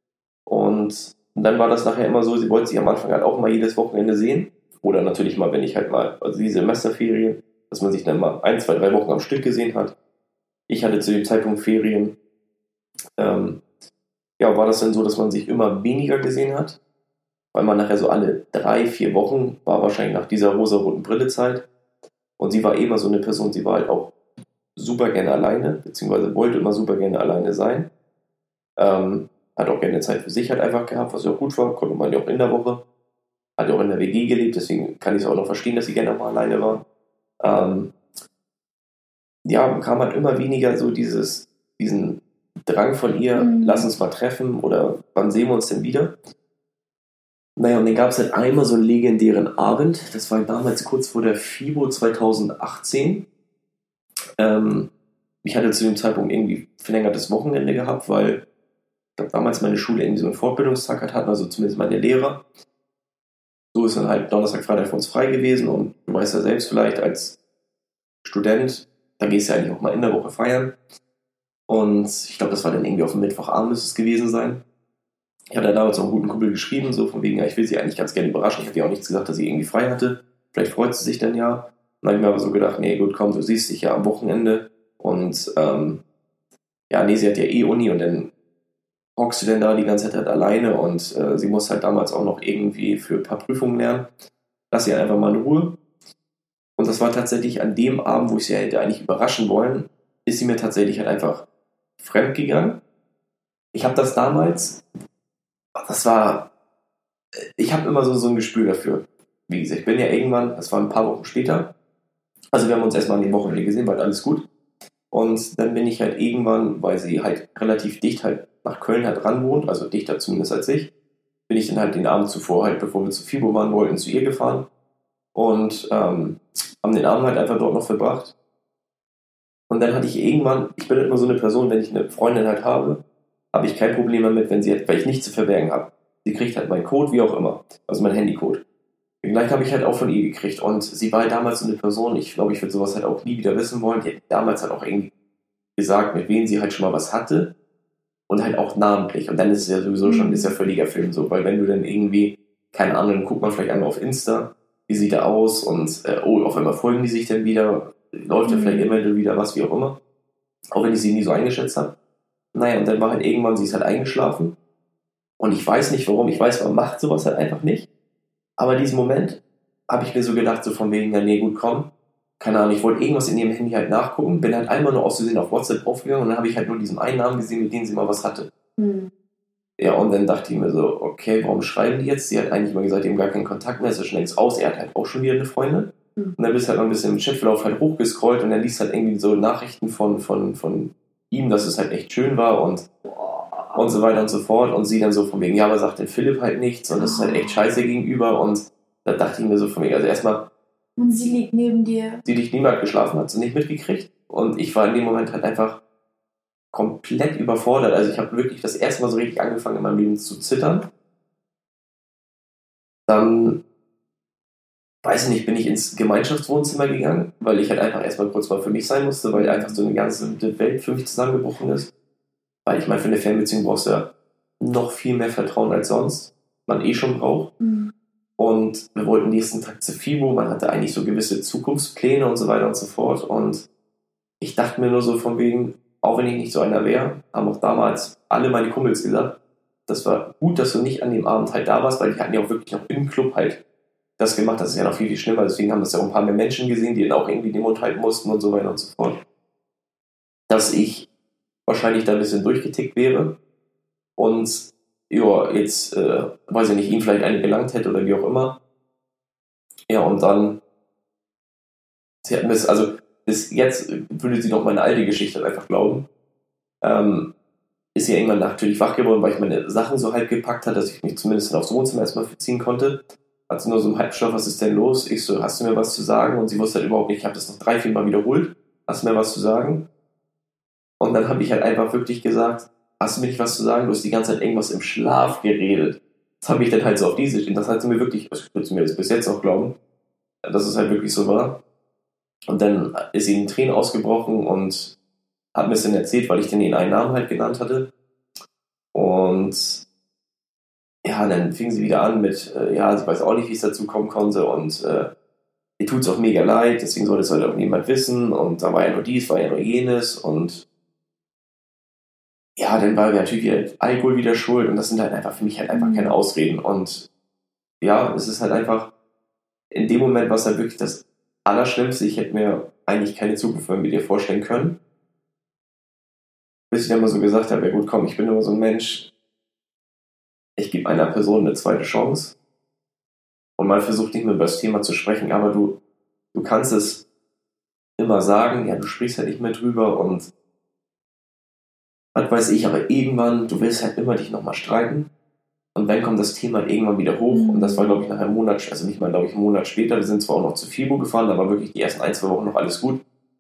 und dann war das nachher immer so, sie wollte sich am Anfang halt auch mal jedes Wochenende sehen, oder natürlich mal, wenn ich halt mal, also die Semesterferien, dass man sich dann mal ein, zwei, drei Wochen am Stück gesehen hat. Ich hatte zu dem Zeitpunkt Ferien, ähm, ja, war das dann so, dass man sich immer weniger gesehen hat, weil man nachher so alle drei, vier Wochen, war wahrscheinlich nach dieser rosa-roten Brille-Zeit, und sie war immer so eine Person, sie war halt auch super gerne alleine, beziehungsweise wollte immer super gerne alleine sein, ähm, hat auch gerne Zeit für sich halt einfach gehabt, was ja auch gut war, konnte man ja auch in der Woche, hat ja auch in der W G gelebt, deswegen kann ich es auch noch verstehen, dass sie gerne auch mal alleine war. Ähm, ja, kam halt immer weniger so dieses, diesen Drang von ihr, mhm. lass uns mal treffen, oder wann sehen wir uns denn wieder? Naja, und dann gab es halt einmal so einen legendären Abend, das war damals kurz vor der FIBO zwanzig achtzehn, Ähm, ich hatte zu dem Zeitpunkt irgendwie verlängertes Wochenende gehabt, weil ich glaube, damals meine Schule irgendwie so einen Fortbildungstag hat, hatten, also zumindest meine Lehrer. So ist dann halt Donnerstag, Freitag für uns frei gewesen und du weißt ja selbst vielleicht als Student, da gehst du ja eigentlich auch mal in der Woche feiern. Und ich glaube, das war dann irgendwie auf dem Mittwochabend müsste es gewesen sein. Ich hatte damals auch einen guten Kumpel geschrieben, so von wegen, ja, ich will sie eigentlich ganz gerne überraschen. Ich hatte ihr auch nichts gesagt, dass sie irgendwie frei hatte. Vielleicht freut sie sich dann ja. Dann habe ich mir aber so gedacht, nee, gut, komm, du siehst dich ja am Wochenende. Und ähm, ja, nee, sie hat ja eh Uni und dann hockst du denn da die ganze Zeit halt alleine und äh, sie muss halt damals auch noch irgendwie für ein paar Prüfungen lernen. Lass sie einfach mal in Ruhe. Und das war tatsächlich an dem Abend, wo ich sie hätte eigentlich überraschen wollen, ist sie mir tatsächlich halt einfach fremd gegangen. Ich habe das damals, das war, ich habe immer so, so ein Gespür dafür. Wie gesagt, ich bin ja irgendwann, das war ein paar Wochen später, also wir haben uns erstmal an den Wochenende gesehen, war alles gut. Und dann bin ich halt irgendwann, weil sie halt relativ dicht halt nach Köln halt ran wohnt, also dichter zumindest als ich, bin ich dann halt den Abend zuvor halt, bevor wir zu FIBO waren wollten, zu ihr gefahren und ähm, haben den Abend halt einfach dort noch verbracht. Und dann hatte ich irgendwann, ich bin halt immer so eine Person, wenn ich eine Freundin halt habe, habe ich kein Problem damit, wenn sie halt, weil ich nichts zu verbergen habe. Sie kriegt halt meinen Code, wie auch immer, also mein Handycode. Gleich habe ich halt auch von ihr gekriegt und sie war halt damals so eine Person, ich glaube, ich würde sowas halt auch nie wieder wissen wollen, die hat damals halt auch irgendwie gesagt, mit wem sie halt schon mal was hatte und halt auch namentlich und dann ist es ja sowieso schon, ist ja völliger Film so, weil wenn du dann irgendwie, keine Ahnung, dann guckt man vielleicht einmal auf Insta, wie sieht er aus und äh, oh, auf einmal folgen die sich dann wieder, läuft ja vielleicht immer wieder was, wie auch immer, auch wenn ich sie nie so eingeschätzt habe. Naja, und dann war halt irgendwann, sie ist halt eingeschlafen und ich weiß nicht warum, ich weiß, man macht sowas halt einfach nicht. Aber in diesem Moment habe ich mir so gedacht, so von wegen, ja, nee, gut, komm. Keine Ahnung, ich wollte irgendwas in ihrem Handy halt nachgucken, bin halt einmal nur aus Versehen auf WhatsApp aufgegangen und dann habe ich halt nur diesen einen Namen gesehen, mit dem sie mal was hatte. Mhm. Ja, und dann dachte ich mir so, okay, warum schreiben die jetzt? Sie hat eigentlich mal gesagt, die haben gar keinen Kontakt mehr, ist ja schon längst aus. Er hat halt auch schon wieder eine Freundin. Mhm. Und dann bist du halt noch ein bisschen im Chatverlauf halt hochgescrollt und dann liest halt irgendwie so Nachrichten von, von, von ihm, dass es halt echt schön war und und so weiter und so fort. Und sie dann so von wegen, ja, aber sagt denn Philipp halt nichts und das ist halt echt scheiße gegenüber. Und da dachte ich mir so von wegen, also erstmal. Und sie liegt neben dir. Sie liegt niemand geschlafen, hat sie nicht mitgekriegt. Und ich war in dem Moment halt einfach komplett überfordert. Also ich habe wirklich das erste Mal so richtig angefangen in meinem Leben zu zittern. Dann, weiß ich nicht, bin ich ins Gemeinschaftswohnzimmer gegangen, weil ich halt einfach erstmal kurz mal für mich sein musste, weil einfach so eine ganze Welt für mich zusammengebrochen ist. Weil ich meine, für eine Fernbeziehung brauchst du ja noch viel mehr Vertrauen als sonst. Man eh schon braucht. Mhm. Und wir wollten nächsten Tag zu FIBO. Man hatte eigentlich so gewisse Zukunftspläne und so weiter und so fort. Und ich dachte mir nur so von wegen, auch wenn ich nicht so einer wäre, haben auch damals alle meine Kumpels gesagt, das war gut, dass du nicht an dem Abend halt da warst, weil die hatten ja auch wirklich noch im Club halt das gemacht. Das ist ja noch viel, viel schlimmer. Deswegen haben das ja auch ein paar mehr Menschen gesehen, die dann auch irgendwie den Mund halten mussten und so weiter und so fort. Dass ich wahrscheinlich da ein bisschen durchgetickt wäre und ja, jetzt, äh, weiß ich nicht, ihn vielleicht eine gelangt hätte oder wie auch immer. Ja, und dann sie hat bis, also bis jetzt würde sie noch meine alte Geschichte einfach glauben. Ähm, ist sie irgendwann natürlich wach geworden, weil ich meine Sachen so halb gepackt hatte, dass ich mich zumindest aufs Wohnzimmer erstmal verziehen konnte. Hat sie nur so im Halbschlaf, was ist denn los? Ich so, hast du mir was zu sagen? Und sie wusste halt überhaupt nicht, ich habe das noch drei, vier Mal wiederholt. Hast du mir was zu sagen? Und dann habe ich halt einfach wirklich gesagt, hast du mir nicht was zu sagen? Du hast die ganze Zeit irgendwas im Schlaf geredet. Das habe ich dann halt so auf diese stehen. Das hat sie mir wirklich, das würde sie mir das bis jetzt auch glauben, dass es halt wirklich so war. Und dann ist sie in Tränen ausgebrochen und hat mir es dann erzählt, weil ich den ihren einen Namen halt genannt hatte. Und ja, dann fing sie wieder an mit, äh, ja, sie weiß auch nicht, wie es dazu kommen konnte und äh, ihr tut es auch mega leid, deswegen soll das halt auch niemand wissen und da war ja nur dies, war ja nur jenes und ja, dann war natürlich wieder Alkohol wieder schuld und das sind halt einfach für mich halt einfach keine Ausreden und ja, es ist halt einfach in dem Moment war es halt wirklich das Allerschlimmste, ich hätte mir eigentlich keine Zukunft mehr mit ihr vorstellen können, bis ich dann mal so gesagt habe, ja gut, komm, ich bin immer so ein Mensch, ich gebe einer Person eine zweite Chance und man versucht nicht mehr über das Thema zu sprechen, aber du, du kannst es immer sagen, ja, du sprichst halt nicht mehr drüber und was weiß ich, aber irgendwann, du willst halt immer dich nochmal streiten und dann kommt das Thema halt irgendwann wieder hoch mhm. und das war, glaube ich, nach einem Monat, also nicht mal, glaube ich, einen Monat später, wir sind zwar auch noch zu FIBO gefahren, da war wirklich die ersten ein, zwei Wochen noch alles gut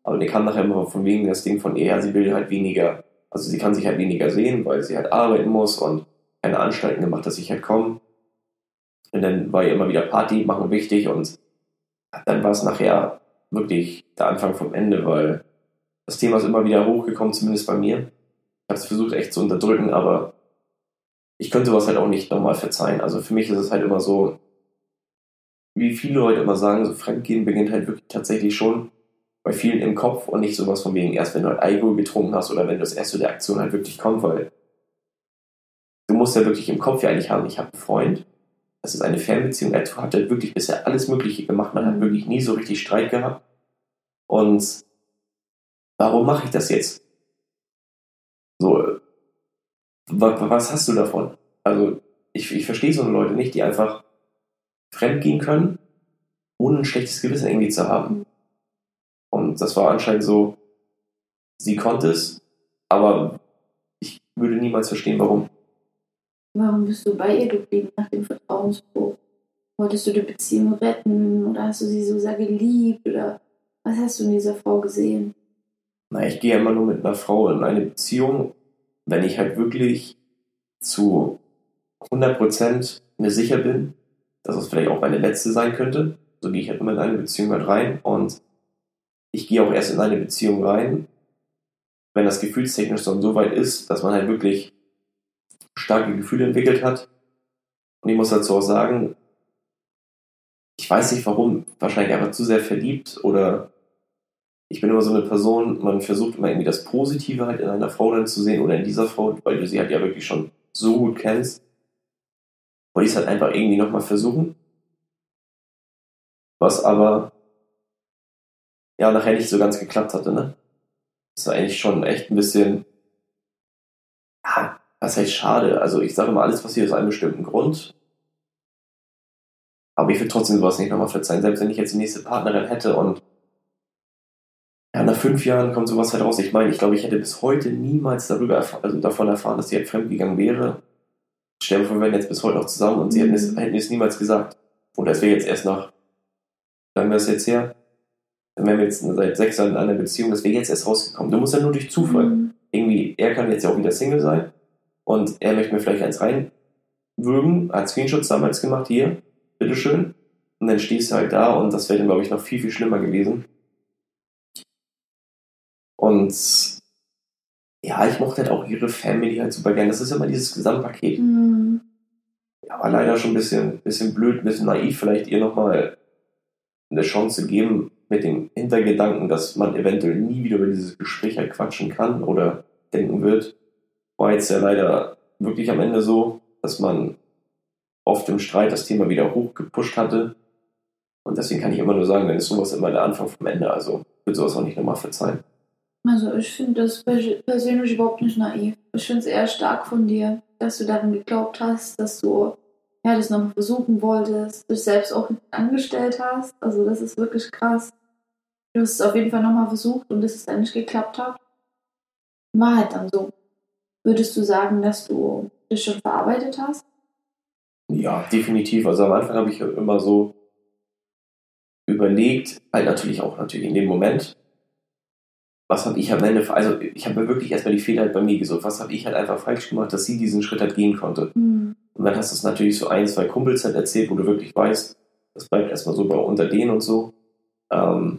Aber der kam nachher immer von wegen das Ding von, ja, sie will halt weniger, also sie kann sich halt weniger sehen, weil sie halt arbeiten muss und keine Anstalten gemacht, dass ich halt komme. Und dann war ja immer wieder Party machen wichtig und dann war es nachher wirklich der Anfang vom Ende, weil das Thema ist immer wieder hochgekommen, zumindest bei mir. Ich habe es versucht echt zu unterdrücken, aber ich könnte sowas halt auch nicht nochmal verzeihen. Also für mich ist es halt immer so, wie viele Leute immer sagen, so Fremdgehen beginnt halt wirklich tatsächlich schon bei vielen im Kopf und nicht sowas von wegen erst, wenn du halt Alkohol getrunken hast oder wenn das erst zu der Aktion halt wirklich kommt, weil du musst ja wirklich im Kopf ja eigentlich haben, ich habe einen Freund, das ist eine Fernbeziehung, er hat halt wirklich bisher alles Mögliche gemacht, man hat wirklich nie so richtig Streit gehabt und warum mache ich das jetzt? So, was hast du davon? Also ich, ich verstehe so eine Leute nicht, die einfach fremdgehen können, ohne ein schlechtes Gewissen irgendwie zu haben. Und das war anscheinend so, sie konnte es, aber ich würde niemals verstehen, warum. Warum bist du bei ihr geblieben nach dem Vertrauensbruch? Wolltest du die Beziehung retten oder hast du sie so sehr geliebt oder was hast du in dieser Frau gesehen? Na, ich gehe immer nur mit einer Frau in eine Beziehung, wenn ich halt wirklich zu hundert Prozent mir sicher bin, dass es vielleicht auch meine letzte sein könnte. So gehe ich halt immer in eine Beziehung halt rein und ich gehe auch erst in eine Beziehung rein, wenn das gefühlstechnisch so weit ist, dass man halt wirklich starke Gefühle entwickelt hat. Und ich muss dazu auch sagen, ich weiß nicht warum, wahrscheinlich einfach zu sehr verliebt oder ich bin immer so eine Person, man versucht immer irgendwie das Positive halt in einer Frau dann zu sehen oder in dieser Frau, weil du sie halt ja wirklich schon so gut kennst. Wollte ich es halt einfach irgendwie nochmal versuchen. Was aber ja nachher nicht so ganz geklappt hatte, ne? Das war eigentlich schon echt ein bisschen, ja, das heißt schade. Also ich sage immer, alles passiert aus einem bestimmten Grund. Aber ich will trotzdem sowas nicht nochmal verzeihen. Selbst wenn ich jetzt die nächste Partnerin hätte und ja, nach fünf Jahren kommt sowas halt raus. Ich meine, ich glaube, ich hätte bis heute niemals darüber erfahren, also davon erfahren, dass sie halt fremdgegangen wäre. Stell dir vor, wir wären jetzt bis heute noch zusammen und sie hätten es, hätten es niemals gesagt. Oder es wäre jetzt erst nach, sagen wir es jetzt her, dann wären wir jetzt seit sechs Jahren in einer Beziehung, das wäre jetzt erst rausgekommen. Du musst ja nur durch Zufall. Mhm. Irgendwie, er kann jetzt ja auch wieder Single sein und er möchte mir vielleicht eins reinwürgen, hat Screenshots damals gemacht, hier, bitteschön. Und dann stehst du halt da und das wäre dann, glaube ich, noch viel, viel schlimmer gewesen. Und ja, ich mochte halt auch ihre Family halt super gern. Das ist immer dieses Gesamtpaket. Mhm. Ja, war leider schon ein bisschen, bisschen blöd, ein bisschen naiv, vielleicht ihr nochmal eine Chance zu geben mit dem Hintergedanken, dass man eventuell nie wieder über dieses Gespräch halt quatschen kann oder denken wird. War jetzt ja leider wirklich am Ende so, dass man oft im Streit das Thema wieder hochgepusht hatte. Und deswegen kann ich immer nur sagen, dann ist sowas immer der Anfang vom Ende. Also ich würde sowas auch nicht nochmal verzeihen. Also ich finde das persönlich überhaupt nicht naiv. Ich finde es eher stark von dir, dass du daran geglaubt hast, dass du ja, das nochmal versuchen wolltest, dich selbst auch angestellt hast. Also das ist wirklich krass. Du hast es auf jeden Fall nochmal versucht und dass es dann nicht geklappt hat. War halt dann so. Würdest du sagen, dass du das schon verarbeitet hast? Ja, definitiv. Also am Anfang habe ich immer so überlegt, halt natürlich auch natürlich in dem Moment, was habe ich am Ende, also ich habe mir wirklich erstmal die Fehler halt bei mir gesucht, was habe ich halt einfach falsch gemacht, dass sie diesen Schritt halt gehen konnte. Mhm. Und dann hast du es natürlich so ein, zwei Kumpels halt erzählt, wo du wirklich weißt, das bleibt erstmal so bei unter denen und so. Ähm,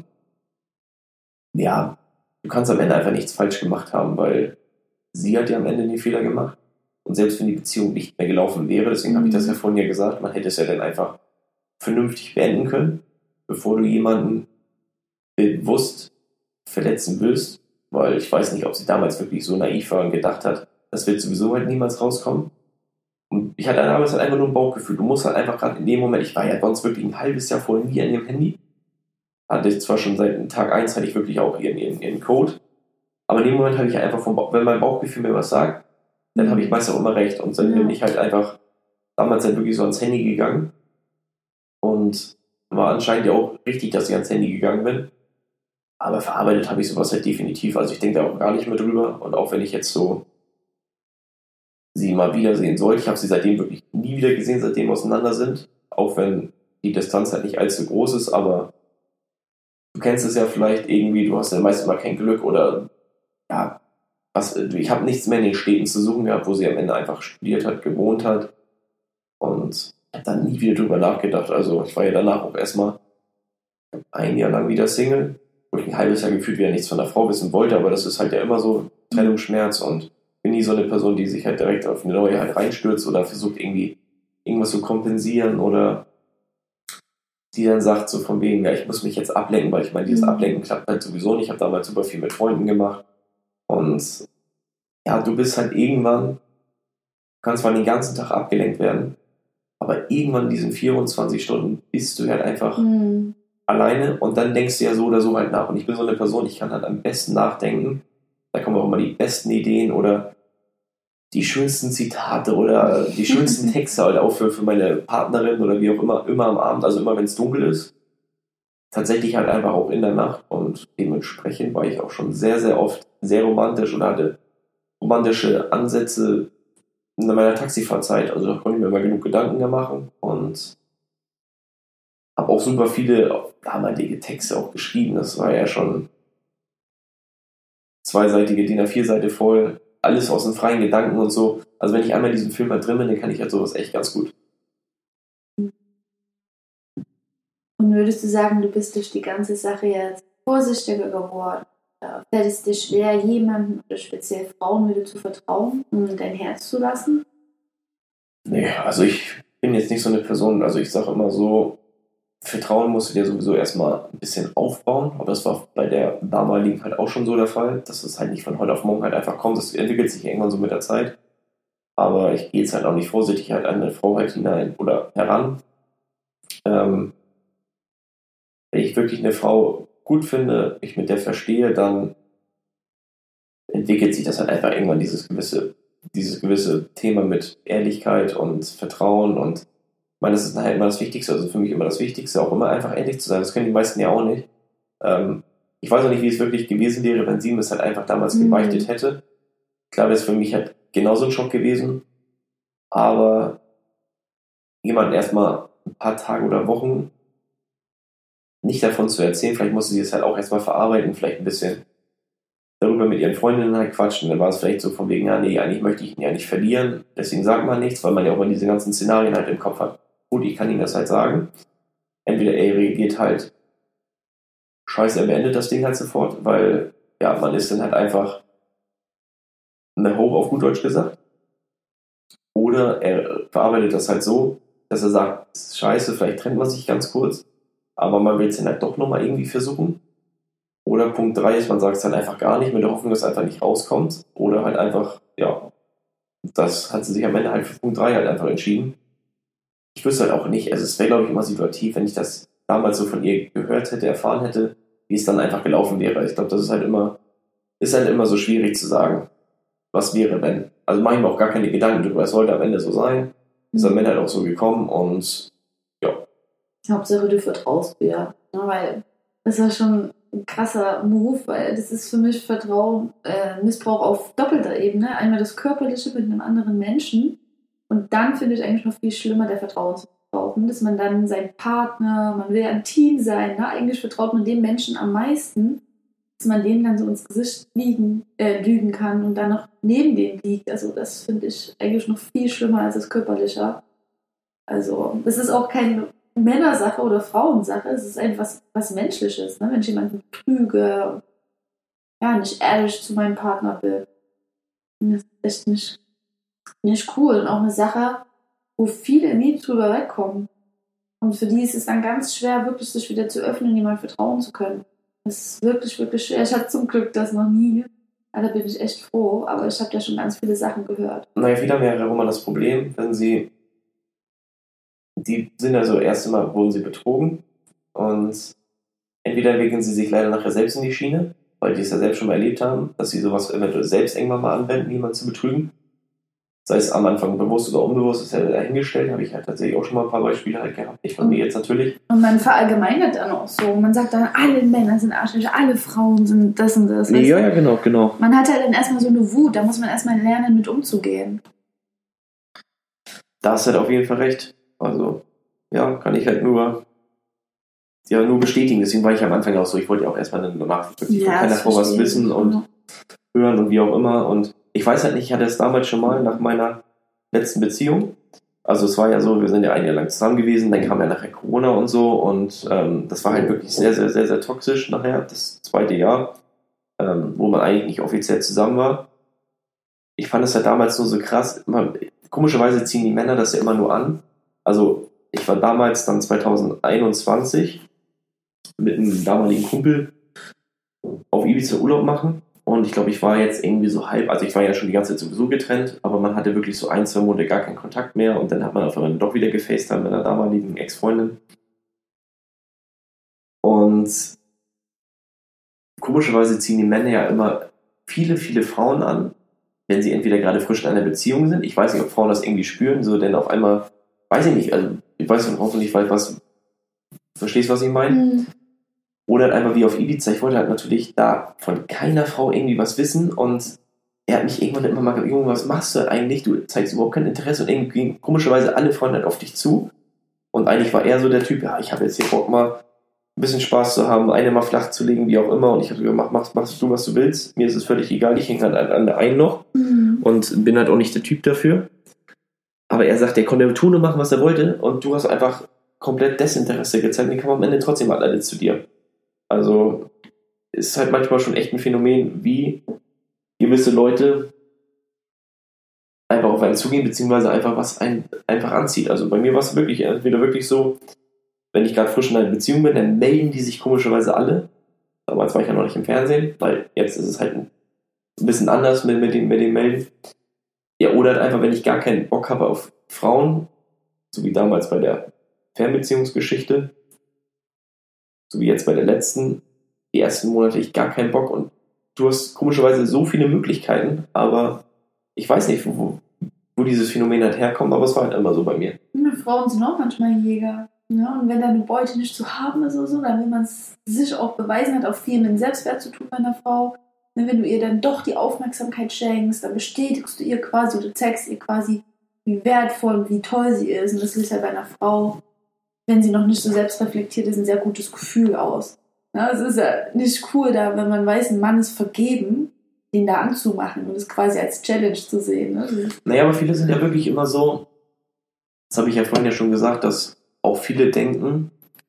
ja, du kannst am Ende einfach nichts falsch gemacht haben, weil sie hat ja am Ende den Fehler gemacht. Und selbst wenn die Beziehung nicht mehr gelaufen wäre, deswegen mhm. habe ich das ja vorhin ja gesagt, man hätte es ja dann einfach vernünftig beenden können, bevor du jemanden bewusst verletzen willst, weil ich weiß nicht, ob sie damals wirklich so naiv war und gedacht hat, das wird sowieso halt niemals rauskommen. Und ich hatte damals halt einfach nur ein Bauchgefühl. Du musst halt einfach gerade in dem Moment, ich war ja sonst wirklich ein halbes Jahr vorher nie an dem Handy, hatte ich zwar schon seit Tag eins hatte ich wirklich auch ihren, ihren, ihren Code, aber in dem Moment habe ich einfach vom Bauch, wenn mein Bauchgefühl mir was sagt, dann habe ich meist auch immer recht. Und dann bin ich halt einfach damals halt wirklich so ans Handy gegangen und war anscheinend ja auch richtig, dass ich ans Handy gegangen bin. Aber verarbeitet habe ich sowas halt definitiv. Also ich denke da auch gar nicht mehr drüber. Und auch wenn ich jetzt so sie mal wiedersehen sollte, ich habe sie seitdem wirklich nie wieder gesehen, seitdem wir auseinander sind. Auch wenn die Distanz halt nicht allzu groß ist, aber du kennst es ja vielleicht irgendwie, du hast ja meistens mal kein Glück oder ja, was, ich habe nichts mehr in den Städten zu suchen gehabt, wo sie am Ende einfach studiert hat, gewohnt hat und ich habe dann nie wieder drüber nachgedacht. Also ich war ja danach auch erstmal ein Jahr lang wieder Single, wo ich ein halbes Jahr gefühlt wieder nichts von der Frau wissen wollte, aber das ist halt ja immer so Trennungsschmerz und bin nie so eine Person, die sich halt direkt auf eine neue halt reinstürzt oder versucht irgendwie irgendwas zu kompensieren oder die dann sagt so von wegen, ja, ich muss mich jetzt ablenken, weil ich meine, dieses Ablenken klappt halt sowieso nicht. Ich habe damals super viel mit Freunden gemacht und ja, du bist halt irgendwann, kannst zwar den ganzen Tag abgelenkt werden, aber irgendwann in diesen vierundzwanzig Stunden bist du halt einfach mhm. alleine und dann denkst du ja so oder so halt nach. Und ich bin so eine Person, ich kann halt am besten nachdenken, da kommen auch immer die besten Ideen oder die schönsten Zitate oder die schönsten Texte halt auch für, für meine Partnerin oder wie auch immer, immer am Abend, also immer wenn es dunkel ist. Tatsächlich halt einfach auch in der Nacht und dementsprechend war ich auch schon sehr, sehr oft sehr romantisch oder hatte romantische Ansätze in meiner Taxifahrzeit. Also da konnte ich mir immer genug Gedanken machen und habe auch super viele damalige Texte auch geschrieben. Das war ja schon zweiseitige D I N A vier Seite voll, alles aus den freien Gedanken und so. Also wenn ich einmal in diesem Film halt drin bin, dann kann ich halt sowas echt ganz gut. Und würdest du sagen, du bist durch die ganze Sache jetzt vorsichtiger geworden? Fällt es dir schwer, jemandem oder speziell Frauen wieder zu vertrauen und in dein Herz zu lassen? Nee, also ich bin jetzt nicht so eine Person, also ich sage immer so, Vertrauen musst du dir sowieso erstmal ein bisschen aufbauen, aber das war bei der damaligen halt auch schon so der Fall, dass es halt nicht von heute auf morgen halt einfach kommt, das entwickelt sich irgendwann so mit der Zeit, aber ich gehe jetzt halt auch nicht vorsichtig halt an eine Frau halt hinein oder heran. Ähm, wenn ich wirklich eine Frau gut finde, ich mit der verstehe, dann entwickelt sich das halt einfach irgendwann dieses gewisse, dieses gewisse Thema mit Ehrlichkeit und Vertrauen und ich meine, das ist halt immer das Wichtigste, also für mich immer das Wichtigste, auch immer einfach ehrlich zu sein. Das können die meisten ja auch nicht. Ähm, ich weiß auch nicht, wie es wirklich gewesen wäre, wenn sie mir es halt einfach damals mhm. gebeichtet hätte. Klar wäre es für mich halt genauso ein Schock gewesen, aber jemanden erstmal ein paar Tage oder Wochen nicht davon zu erzählen, vielleicht musste sie es halt auch erstmal verarbeiten, vielleicht ein bisschen darüber mit ihren Freundinnen halt quatschen, dann war es vielleicht so von wegen, ja nee, eigentlich möchte ich ihn ja nicht verlieren, deswegen sagt man nichts, weil man ja auch mal diese ganzen Szenarien halt im Kopf hat. Gut, ich kann ihm das halt sagen. Entweder er reagiert halt scheiße, er beendet das Ding halt sofort, weil ja, man ist dann halt einfach eine Hope auf gut Deutsch gesagt. Oder er verarbeitet das halt so, dass er sagt, scheiße, vielleicht trennt man sich ganz kurz, aber man will es dann halt doch nochmal irgendwie versuchen. Oder Punkt drei ist, man sagt es dann einfach gar nicht, mit der Hoffnung, dass es einfach nicht rauskommt. Oder halt einfach, ja, das hat sie sich am Ende halt für Punkt drei halt einfach entschieden. Ich wüsste halt auch nicht, also es wäre, glaube ich, immer situativ, wenn ich das damals so von ihr gehört hätte, erfahren hätte, wie es dann einfach gelaufen wäre. Ich glaube, das ist halt immer, ist halt immer so schwierig zu sagen, was wäre, wenn. Also mache ich mir auch gar keine Gedanken drüber, es sollte am Ende so sein, mhm. ist am Ende halt auch so gekommen und ja. Hauptsache du vertraust mir, ne, weil das war schon ein krasser Move, weil das ist für mich Vertrauen, äh, Missbrauch auf doppelter Ebene. Einmal das Körperliche mit einem anderen Menschen und dann finde ich eigentlich noch viel schlimmer der Vertrauensmissbrauch, dass man dann seinen Partner, man will ja ein Team sein, ne? Eigentlich vertraut man dem Menschen am meisten, dass man denen dann so ins Gesicht liegen, äh, lügen kann und dann noch neben denen liegt. Also das finde ich eigentlich noch viel schlimmer als das Körperliche. Also es ist auch keine Männersache oder Frauensache, es ist einfach was, was Menschliches, ne? Wenn ich jemanden trüge, ja, nicht ehrlich zu meinem Partner bin. Das ist echt nicht, nicht cool. Und auch eine Sache, wo viele nie drüber wegkommen. Und für die ist es dann ganz schwer, wirklich sich wieder zu öffnen und jemandem vertrauen zu können. Das ist wirklich, wirklich schwer. Ich hatte zum Glück das noch nie. Da bin ich echt froh, aber ich habe ja schon ganz viele Sachen gehört. Naja, viele haben ja immer das Problem, wenn sie die sind also erst einmal wurden sie betrogen und entweder entwickeln sie sich leider nachher selbst in die Schiene, weil die es ja selbst schon mal erlebt haben, dass sie sowas eventuell selbst irgendwann mal anwenden, jemanden zu betrügen. Sei es am Anfang bewusst oder unbewusst, ist ja dahingestellt, habe ich halt tatsächlich auch schon mal ein paar Beispiele halt gehabt. Nicht von mir jetzt natürlich. Und man verallgemeinert dann auch so. Man sagt dann, alle Männer sind Arschlöcher, alle Frauen sind das und das. Nee, ja, ja, genau, genau. Man hat halt dann erstmal so eine Wut, da muss man erstmal lernen, mit umzugehen. Da hast du halt auf jeden Fall recht. Also, ja, kann ich halt nur ja nur bestätigen. Deswegen war ich am Anfang auch so, ich wollte ja auch erstmal danach wirklich Ja, von keiner das Frau was verstehe ich. wissen und Ja. hören und wie auch immer. Und ich weiß halt nicht, ich hatte es damals schon mal nach meiner letzten Beziehung. Also es war ja so, wir sind ja ein Jahr lang zusammen gewesen, dann kam ja nachher Corona und so und ähm, das war halt wirklich sehr, sehr, sehr, sehr toxisch nachher, das zweite Jahr, ähm, wo man eigentlich nicht offiziell zusammen war. Ich fand es halt damals nur so krass, immer, komischerweise ziehen die Männer das ja immer nur an. Also ich war damals dann zwanzig einundzwanzig mit einem damaligen Kumpel auf Ibiza Urlaub machen. Und ich glaube, ich war jetzt irgendwie so halb, also ich war ja schon die ganze Zeit sowieso getrennt, aber man hatte wirklich so ein, zwei Monate gar keinen Kontakt mehr und dann hat man auf einmal doch wieder gefacetimed mit einer damaligen Ex-Freundin. Und komischerweise ziehen die Männer ja immer viele, viele Frauen an, wenn sie entweder gerade frisch in einer Beziehung sind. Ich weiß nicht, ob Frauen das irgendwie spüren, so, denn auf einmal, weiß ich nicht, also ich weiß nicht, hoffentlich, weil was, verstehst was ich meine? Mhm. Oder halt einfach wie auf Ibiza. Ich wollte halt natürlich da von keiner Frau irgendwie was wissen und er hat mich irgendwann immer mal gesagt, Junge, was machst du eigentlich? Du zeigst überhaupt kein Interesse und irgendwie gingen komischerweise alle Freunde halt auf dich zu. Und eigentlich war er so der Typ, ja, ich habe jetzt hier Bock mal ein bisschen Spaß zu haben, eine mal flach zu legen, wie auch immer. Und ich habe gesagt, mach, mach, machst du, was du willst. Mir ist es völlig egal, ich hänge halt an der einen noch Mhm. und bin halt auch nicht der Typ dafür. Aber er sagt, er konnte tun und machen, was er wollte und du hast einfach komplett Desinteresse gezeigt. Die kamen am Ende trotzdem halt alle zu dir. Also ist halt manchmal schon echt ein Phänomen, wie gewisse Leute einfach auf einen zugehen, beziehungsweise einfach was einen einfach anzieht. Also bei mir war es wirklich entweder wirklich so, wenn ich gerade frisch in einer Beziehung bin, dann melden die sich komischerweise alle. Damals war ich ja noch nicht im Fernsehen, weil jetzt ist es halt ein bisschen anders mit, mit, dem, mit dem Melden. Ja, oder halt einfach, wenn ich gar keinen Bock habe auf Frauen, so wie damals bei der Fernbeziehungsgeschichte, so wie jetzt bei der letzten, die ersten Monate ich gar keinen Bock und du hast komischerweise so viele Möglichkeiten, aber ich weiß nicht, wo, wo dieses Phänomen halt herkommt, aber es war halt immer so bei mir. Ja, Frauen sind auch manchmal Jäger. Ja, und wenn deine Beute nicht zu haben ist oder so, dann will man es sich auch beweisen, hat auch viel mit dem Selbstwert zu tun bei einer Frau. Und wenn du ihr dann doch die Aufmerksamkeit schenkst, dann bestätigst du ihr quasi, du zeigst ihr quasi, wie wertvoll und wie toll sie ist. Und das löst ja bei einer Frau, wenn sie noch nicht so selbstreflektiert ist, ein sehr gutes Gefühl aus. Ja, es ist ja nicht cool, da, wenn man weiß, ein Mann ist vergeben, den da anzumachen und es quasi als Challenge zu sehen. Ne? Naja, aber viele sind ja wirklich immer so, das habe ich ja vorhin ja schon gesagt, dass auch viele denken,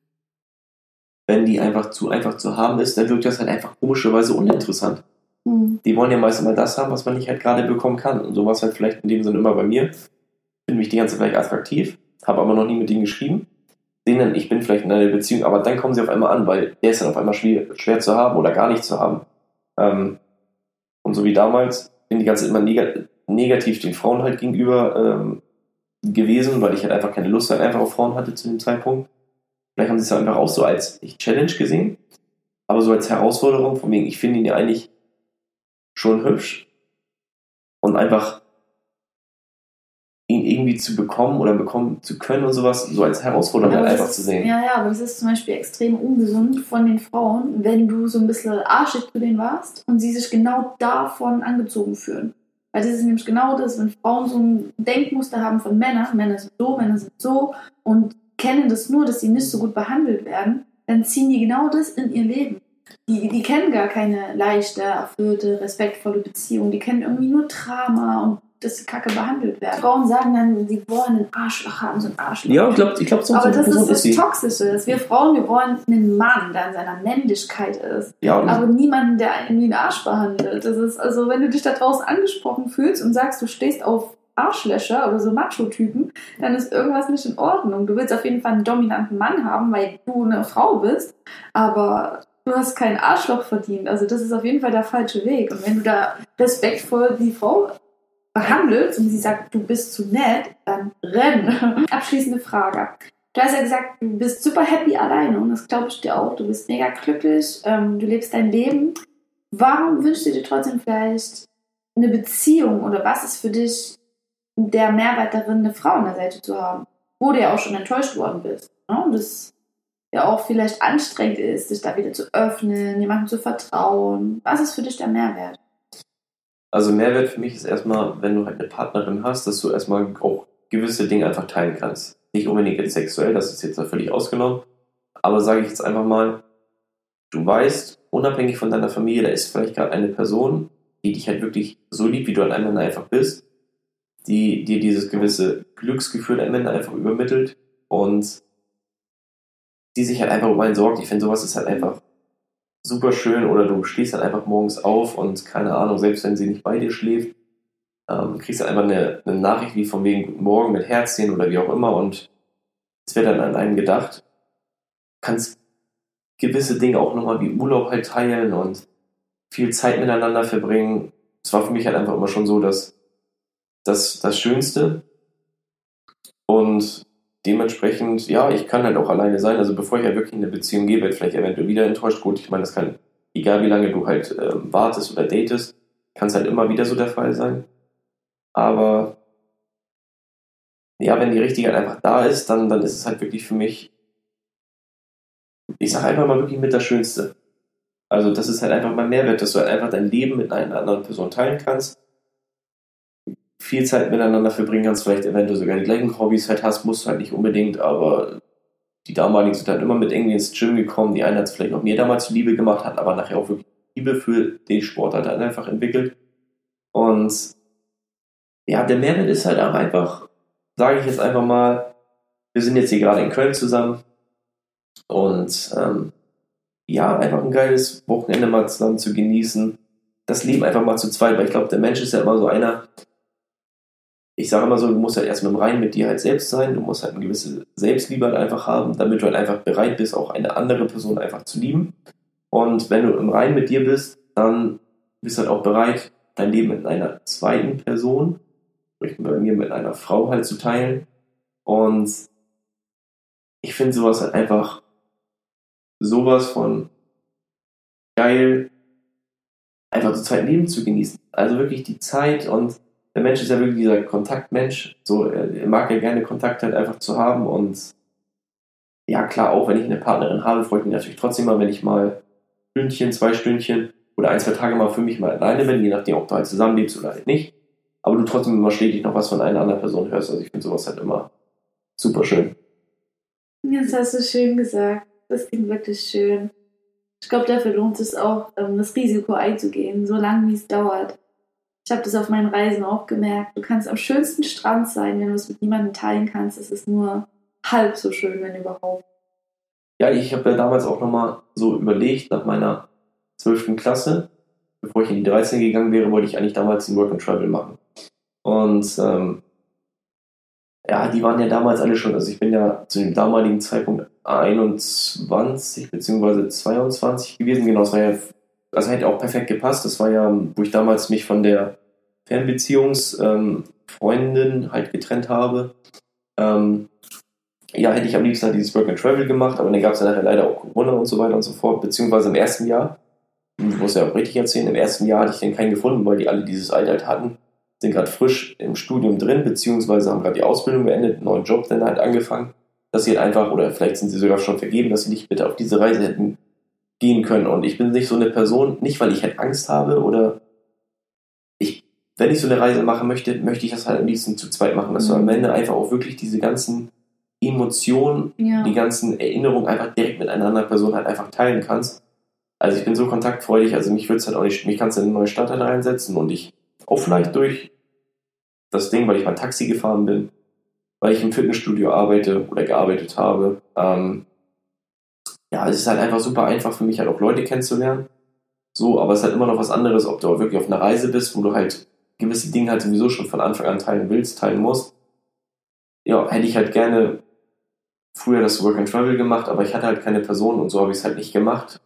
wenn die einfach zu einfach zu haben ist, dann wirkt das halt einfach komischerweise uninteressant. Hm. Die wollen ja meistens mal das haben, was man nicht halt gerade bekommen kann. Und so war es halt vielleicht in dem Sinne immer bei mir. Finde mich die ganze Zeit attraktiv, habe aber noch nie mit denen geschrieben. Denen, ich bin vielleicht in einer Beziehung, aber dann kommen sie auf einmal an, weil der ist dann auf einmal schwer, schwer zu haben oder gar nicht zu haben. Ähm, und so wie damals bin ich die ganze Zeit immer neg- negativ den Frauen halt gegenüber ähm, gewesen, weil ich halt einfach keine Lust halt einfach auf Frauen hatte zu dem Zeitpunkt. Vielleicht haben sie es halt einfach auch so als Challenge gesehen, aber so als Herausforderung, von wegen, ich finde ihn ja eigentlich schon hübsch und einfach ihn irgendwie zu bekommen oder bekommen zu können und sowas, so als Herausforderung Ja, halt aber einfach das zu ist, sehen. ja, ja, aber das ist zum Beispiel extrem ungesund von den Frauen, wenn du so ein bisschen arschig zu denen warst und sie sich genau davon angezogen fühlen. Weil das ist nämlich genau das, wenn Frauen so ein Denkmuster haben von Männern, Männer sind so, Männer sind so und kennen das nur, dass sie nicht so gut behandelt werden, dann ziehen die genau das in ihr Leben. Die, die kennen gar keine leichte, erfüllte, respektvolle Beziehung. Die kennen irgendwie nur Drama und dass sie kacke behandelt werden. Frauen sagen dann, sie wollen einen Arschloch haben, so einen Arschloch. Ja, ich glaube, ich glaub, so Aber so das Person ist das ist sie. Toxische, dass wir Frauen, wir wollen einen Mann, der in seiner Männlichkeit ist. Ja, und Aber niemanden, der einen wie einen Arsch behandelt. Das ist, also wenn du dich da draußen angesprochen fühlst und sagst, du stehst auf Arschlöcher oder so Macho-Typen, dann ist irgendwas nicht in Ordnung. Du willst auf jeden Fall einen dominanten Mann haben, weil du eine Frau bist, aber du hast kein Arschloch verdient. Also das ist auf jeden Fall der falsche Weg. Und wenn du da respektvoll die Frau behandelst und sie sagt, du bist zu nett, dann renn. Abschließende Frage. Du hast ja gesagt, du bist super happy alleine und das glaube ich dir auch. Du bist mega glücklich, ähm, du lebst dein Leben. Warum wünschst du dir trotzdem vielleicht eine Beziehung oder was ist für dich der Mehrwert darin, eine Frau an der Seite zu haben, wo du ja auch schon enttäuscht worden bist, ne? Und das ja auch vielleicht anstrengend ist, sich da wieder zu öffnen, jemandem zu vertrauen. Was ist für dich der Mehrwert? Also Mehrwert für mich ist erstmal, wenn du halt eine Partnerin hast, dass du erstmal auch gewisse Dinge einfach teilen kannst. Nicht unbedingt jetzt sexuell, das ist jetzt völlig ausgenommen, aber sage ich jetzt einfach mal, du weißt, unabhängig von deiner Familie, da ist vielleicht gerade eine Person, die dich halt wirklich so liebt, wie du an einem Ende einfach bist, die dir dieses gewisse Glücksgefühl am Ende einfach übermittelt und die sich halt einfach um einen sorgt. Ich finde, sowas ist halt einfach super schön, oder du stehst halt einfach morgens auf und keine Ahnung, selbst wenn sie nicht bei dir schläft, ähm, kriegst du halt einfach eine, eine Nachricht wie von wegen Guten Morgen mit Herzchen oder wie auch immer, und es wird dann an einen gedacht. Du kannst gewisse Dinge auch nochmal wie Urlaub halt teilen und viel Zeit miteinander verbringen. Es war für mich halt einfach immer schon so, dass das das Schönste, und dementsprechend, ja, ich kann halt auch alleine sein. Also bevor ich halt wirklich in eine Beziehung gehe, werde ich vielleicht eventuell wieder enttäuscht. Gut, ich meine, das kann, egal wie lange du halt ähm, wartest oder datest, kann es halt immer wieder so der Fall sein. Aber ja, wenn die Richtige halt einfach da ist, dann, dann ist es halt wirklich für mich, ich sage einfach mal wirklich mit das Schönste. Also das ist halt einfach mal Mehrwert, dass du halt einfach dein Leben mit einer anderen Person teilen kannst, viel Zeit miteinander verbringen kannst, vielleicht eventuell sogar die gleichen Hobbys halt hast, musst du halt nicht unbedingt, aber die damaligen sind halt immer mit irgendwie ins Gym gekommen. Die eine hat es vielleicht auch mir damals Liebe gemacht, hat aber nachher auch wirklich Liebe für den Sport halt einfach entwickelt. Und ja, der Mehrwert ist halt auch einfach, sage ich jetzt einfach mal, wir sind jetzt hier gerade in Köln zusammen und ähm, ja, einfach ein geiles Wochenende mal zusammen zu genießen, das Leben einfach mal zu zweit, weil ich glaube, der Mensch ist ja immer so einer, ich sage immer so, du musst halt erstmal im Reinen mit dir halt selbst sein, du musst halt eine gewisse Selbstliebe halt einfach haben, damit du halt einfach bereit bist, auch eine andere Person einfach zu lieben. Und wenn du im Reinen mit dir bist, dann bist du halt auch bereit, dein Leben mit einer zweiten Person, sprich bei mir mit einer Frau halt zu teilen. Und ich finde sowas halt einfach sowas von geil, einfach zu zweit Leben zu genießen. Also wirklich die Zeit, und der Mensch ist ja wirklich dieser Kontaktmensch, so, er mag ja gerne Kontakt halt einfach zu haben, und ja klar, auch wenn ich eine Partnerin habe, freue ich mich natürlich trotzdem mal, wenn ich mal Stündchen, zwei Stündchen oder ein, zwei Tage mal für mich mal alleine bin, je nachdem, ob du halt zusammenlebst oder halt nicht, aber du trotzdem immer stetig noch was von einer anderen Person hörst. Also ich finde sowas halt immer super schön. Das hast du schön gesagt. Das klingt wirklich schön. Ich glaube, dafür lohnt es auch, das Risiko einzugehen, so lange wie es dauert. Ich habe das auf meinen Reisen auch gemerkt. Du kannst am schönsten Strand sein, wenn du es mit niemandem teilen kannst. Es ist nur halb so schön, wenn überhaupt. Ja, ich habe ja damals auch nochmal so überlegt, nach meiner zwölften Klasse, bevor ich in die dreizehn gegangen wäre, wollte ich eigentlich damals den Work and Travel machen. Und ähm, ja, die waren ja damals alle schon, also ich bin ja zu dem damaligen Zeitpunkt einundzwanzig bzw. zweiundzwanzig gewesen, genau, das war ja, also hätte auch perfekt gepasst. Das war ja, wo ich damals mich von der Fernbeziehungsfreundin ähm, halt getrennt habe. Ähm, ja, hätte ich am liebsten halt dieses Work and Travel gemacht, aber dann gab es ja nachher leider auch Corona und so weiter und so fort, beziehungsweise im ersten Jahr, ich muss ja auch richtig erzählen, im ersten Jahr hatte ich dann keinen gefunden, weil die alle dieses Alter halt hatten, sind gerade frisch im Studium drin, beziehungsweise haben gerade die Ausbildung beendet, einen neuen Job dann halt angefangen, dass sie halt einfach, oder vielleicht sind sie sogar schon vergeben, dass sie nicht bitte auf diese Reise hätten gehen können. Und ich bin nicht so eine Person, nicht weil ich halt Angst habe oder ich, wenn ich so eine Reise machen möchte, möchte ich das halt am liebsten zu zweit machen, dass mhm. du am Ende einfach auch wirklich diese ganzen Emotionen, ja. die ganzen Erinnerungen einfach direkt mit einer anderen Person halt einfach teilen kannst. Also ich bin so kontaktfreudig, also mich würde es halt auch nicht, mich kannst du in eine neue Stadt halt reinsetzen und ich auch vielleicht durch das Ding, weil ich mal Taxi gefahren bin, weil ich im Fitnessstudio arbeite oder gearbeitet habe, ähm, ja, es ist halt einfach super einfach für mich halt auch Leute kennenzulernen. So, aber es ist halt immer noch was anderes, ob du wirklich auf einer Reise bist, wo du halt gewisse Dinge halt sowieso schon von Anfang an teilen willst, teilen musst. Ja, hätte ich halt gerne früher das Work and Travel gemacht, aber ich hatte halt keine Person und so habe ich es halt nicht gemacht.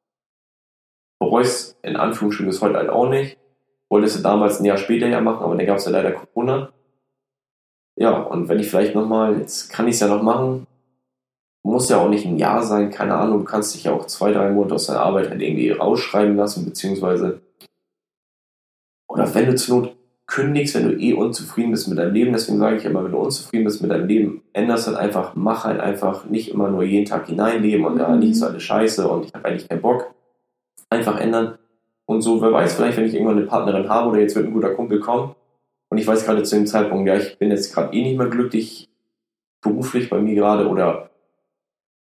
Bereue es in Anführungsstrichen bis heute halt auch nicht. Wollte es damals ein Jahr später ja machen, aber dann gab es ja leider Corona. Ja, und wenn ich vielleicht nochmal, jetzt kann ich es ja noch machen, muss ja auch nicht ein Jahr sein, keine Ahnung, du kannst dich ja auch zwei, drei Monate aus deiner Arbeit halt irgendwie rausschreiben lassen, beziehungsweise, oder wenn du zur Not kündigst, wenn du eh unzufrieden bist mit deinem Leben, deswegen sage ich immer, wenn du unzufrieden bist mit deinem Leben, änderst halt einfach, mach halt einfach nicht immer nur jeden Tag hineinleben und ja, nichts ist alles scheiße und ich habe eigentlich keinen Bock, einfach ändern. Und so, wer weiß, vielleicht, wenn ich irgendwann eine Partnerin habe oder jetzt wird ein guter Kumpel kommen und ich weiß gerade zu dem Zeitpunkt, ja, ich bin jetzt gerade eh nicht mehr glücklich, beruflich bei mir gerade oder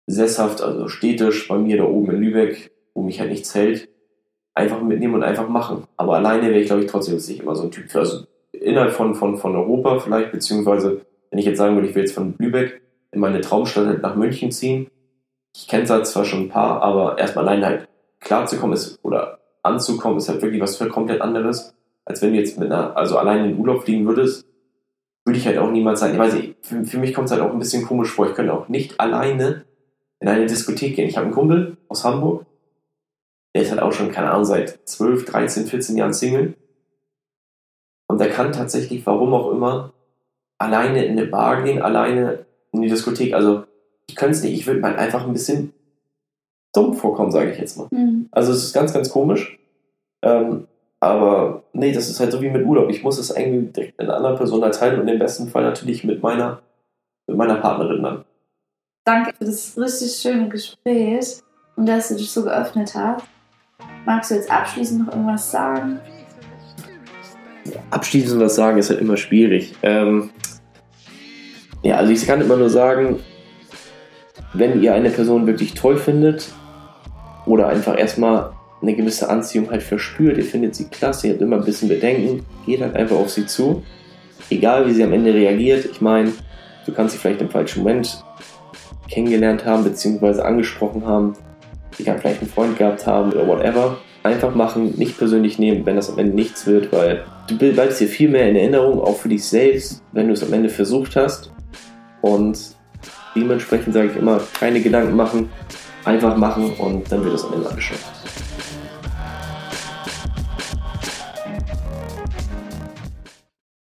sesshaft, also städtisch bei mir da oben in Lübeck, wo mich halt nichts hält, einfach mitnehmen und einfach machen. Aber alleine wäre ich, glaube ich, trotzdem nicht immer so ein Typ für. Also innerhalb von, von, von Europa vielleicht, beziehungsweise wenn ich jetzt sagen würde, ich will jetzt von Lübeck in meine Traumstadt halt nach München ziehen. Ich kenne halt zwar schon ein paar, aber erstmal alleine halt klarzukommen ist oder anzukommen ist halt wirklich was für komplett anderes, als wenn du jetzt mit einer, also alleine in den Urlaub fliegen würdest, würde ich halt auch niemals sagen. Ich weiß nicht, für, für mich kommt es halt auch ein bisschen komisch vor. Ich könnte auch nicht alleine in eine Diskothek gehen. Ich habe einen Kumpel aus Hamburg, der ist halt auch schon, keine Ahnung, seit zwölf, dreizehn, vierzehn Jahren Single. Und der kann tatsächlich, warum auch immer, alleine in eine Bar gehen, alleine in die Diskothek. Also ich könnte es nicht, ich würde mir halt einfach ein bisschen dumm vorkommen, sage ich jetzt mal. Mhm. Also es ist ganz, ganz komisch. Ähm, aber nee, das ist halt so wie mit Urlaub. Ich muss es irgendwie direkt mit einer anderen Person erteilen und im besten Fall natürlich mit meiner, mit meiner Partnerin dann. Danke für das richtig schöne Gespräch und dass du dich so geöffnet hast. Magst du jetzt abschließend noch irgendwas sagen? Abschließend was sagen ist halt immer schwierig. Ähm, ja, also ich kann immer nur sagen, wenn ihr eine Person wirklich toll findet oder einfach erstmal eine gewisse Anziehung halt verspürt, ihr findet sie klasse, ihr habt immer ein bisschen Bedenken, geht halt einfach auf sie zu. Egal wie sie am Ende reagiert, ich meine, du kannst sie vielleicht im falschen Moment kennengelernt haben, beziehungsweise angesprochen haben, sie kann vielleicht einen Freund gehabt haben oder whatever. Einfach machen, nicht persönlich nehmen, wenn das am Ende nichts wird, weil du bleibst dir viel mehr in Erinnerung, auch für dich selbst, wenn du es am Ende versucht hast. Und dementsprechend sage ich immer, keine Gedanken machen, einfach machen und dann wird es am Ende geschafft.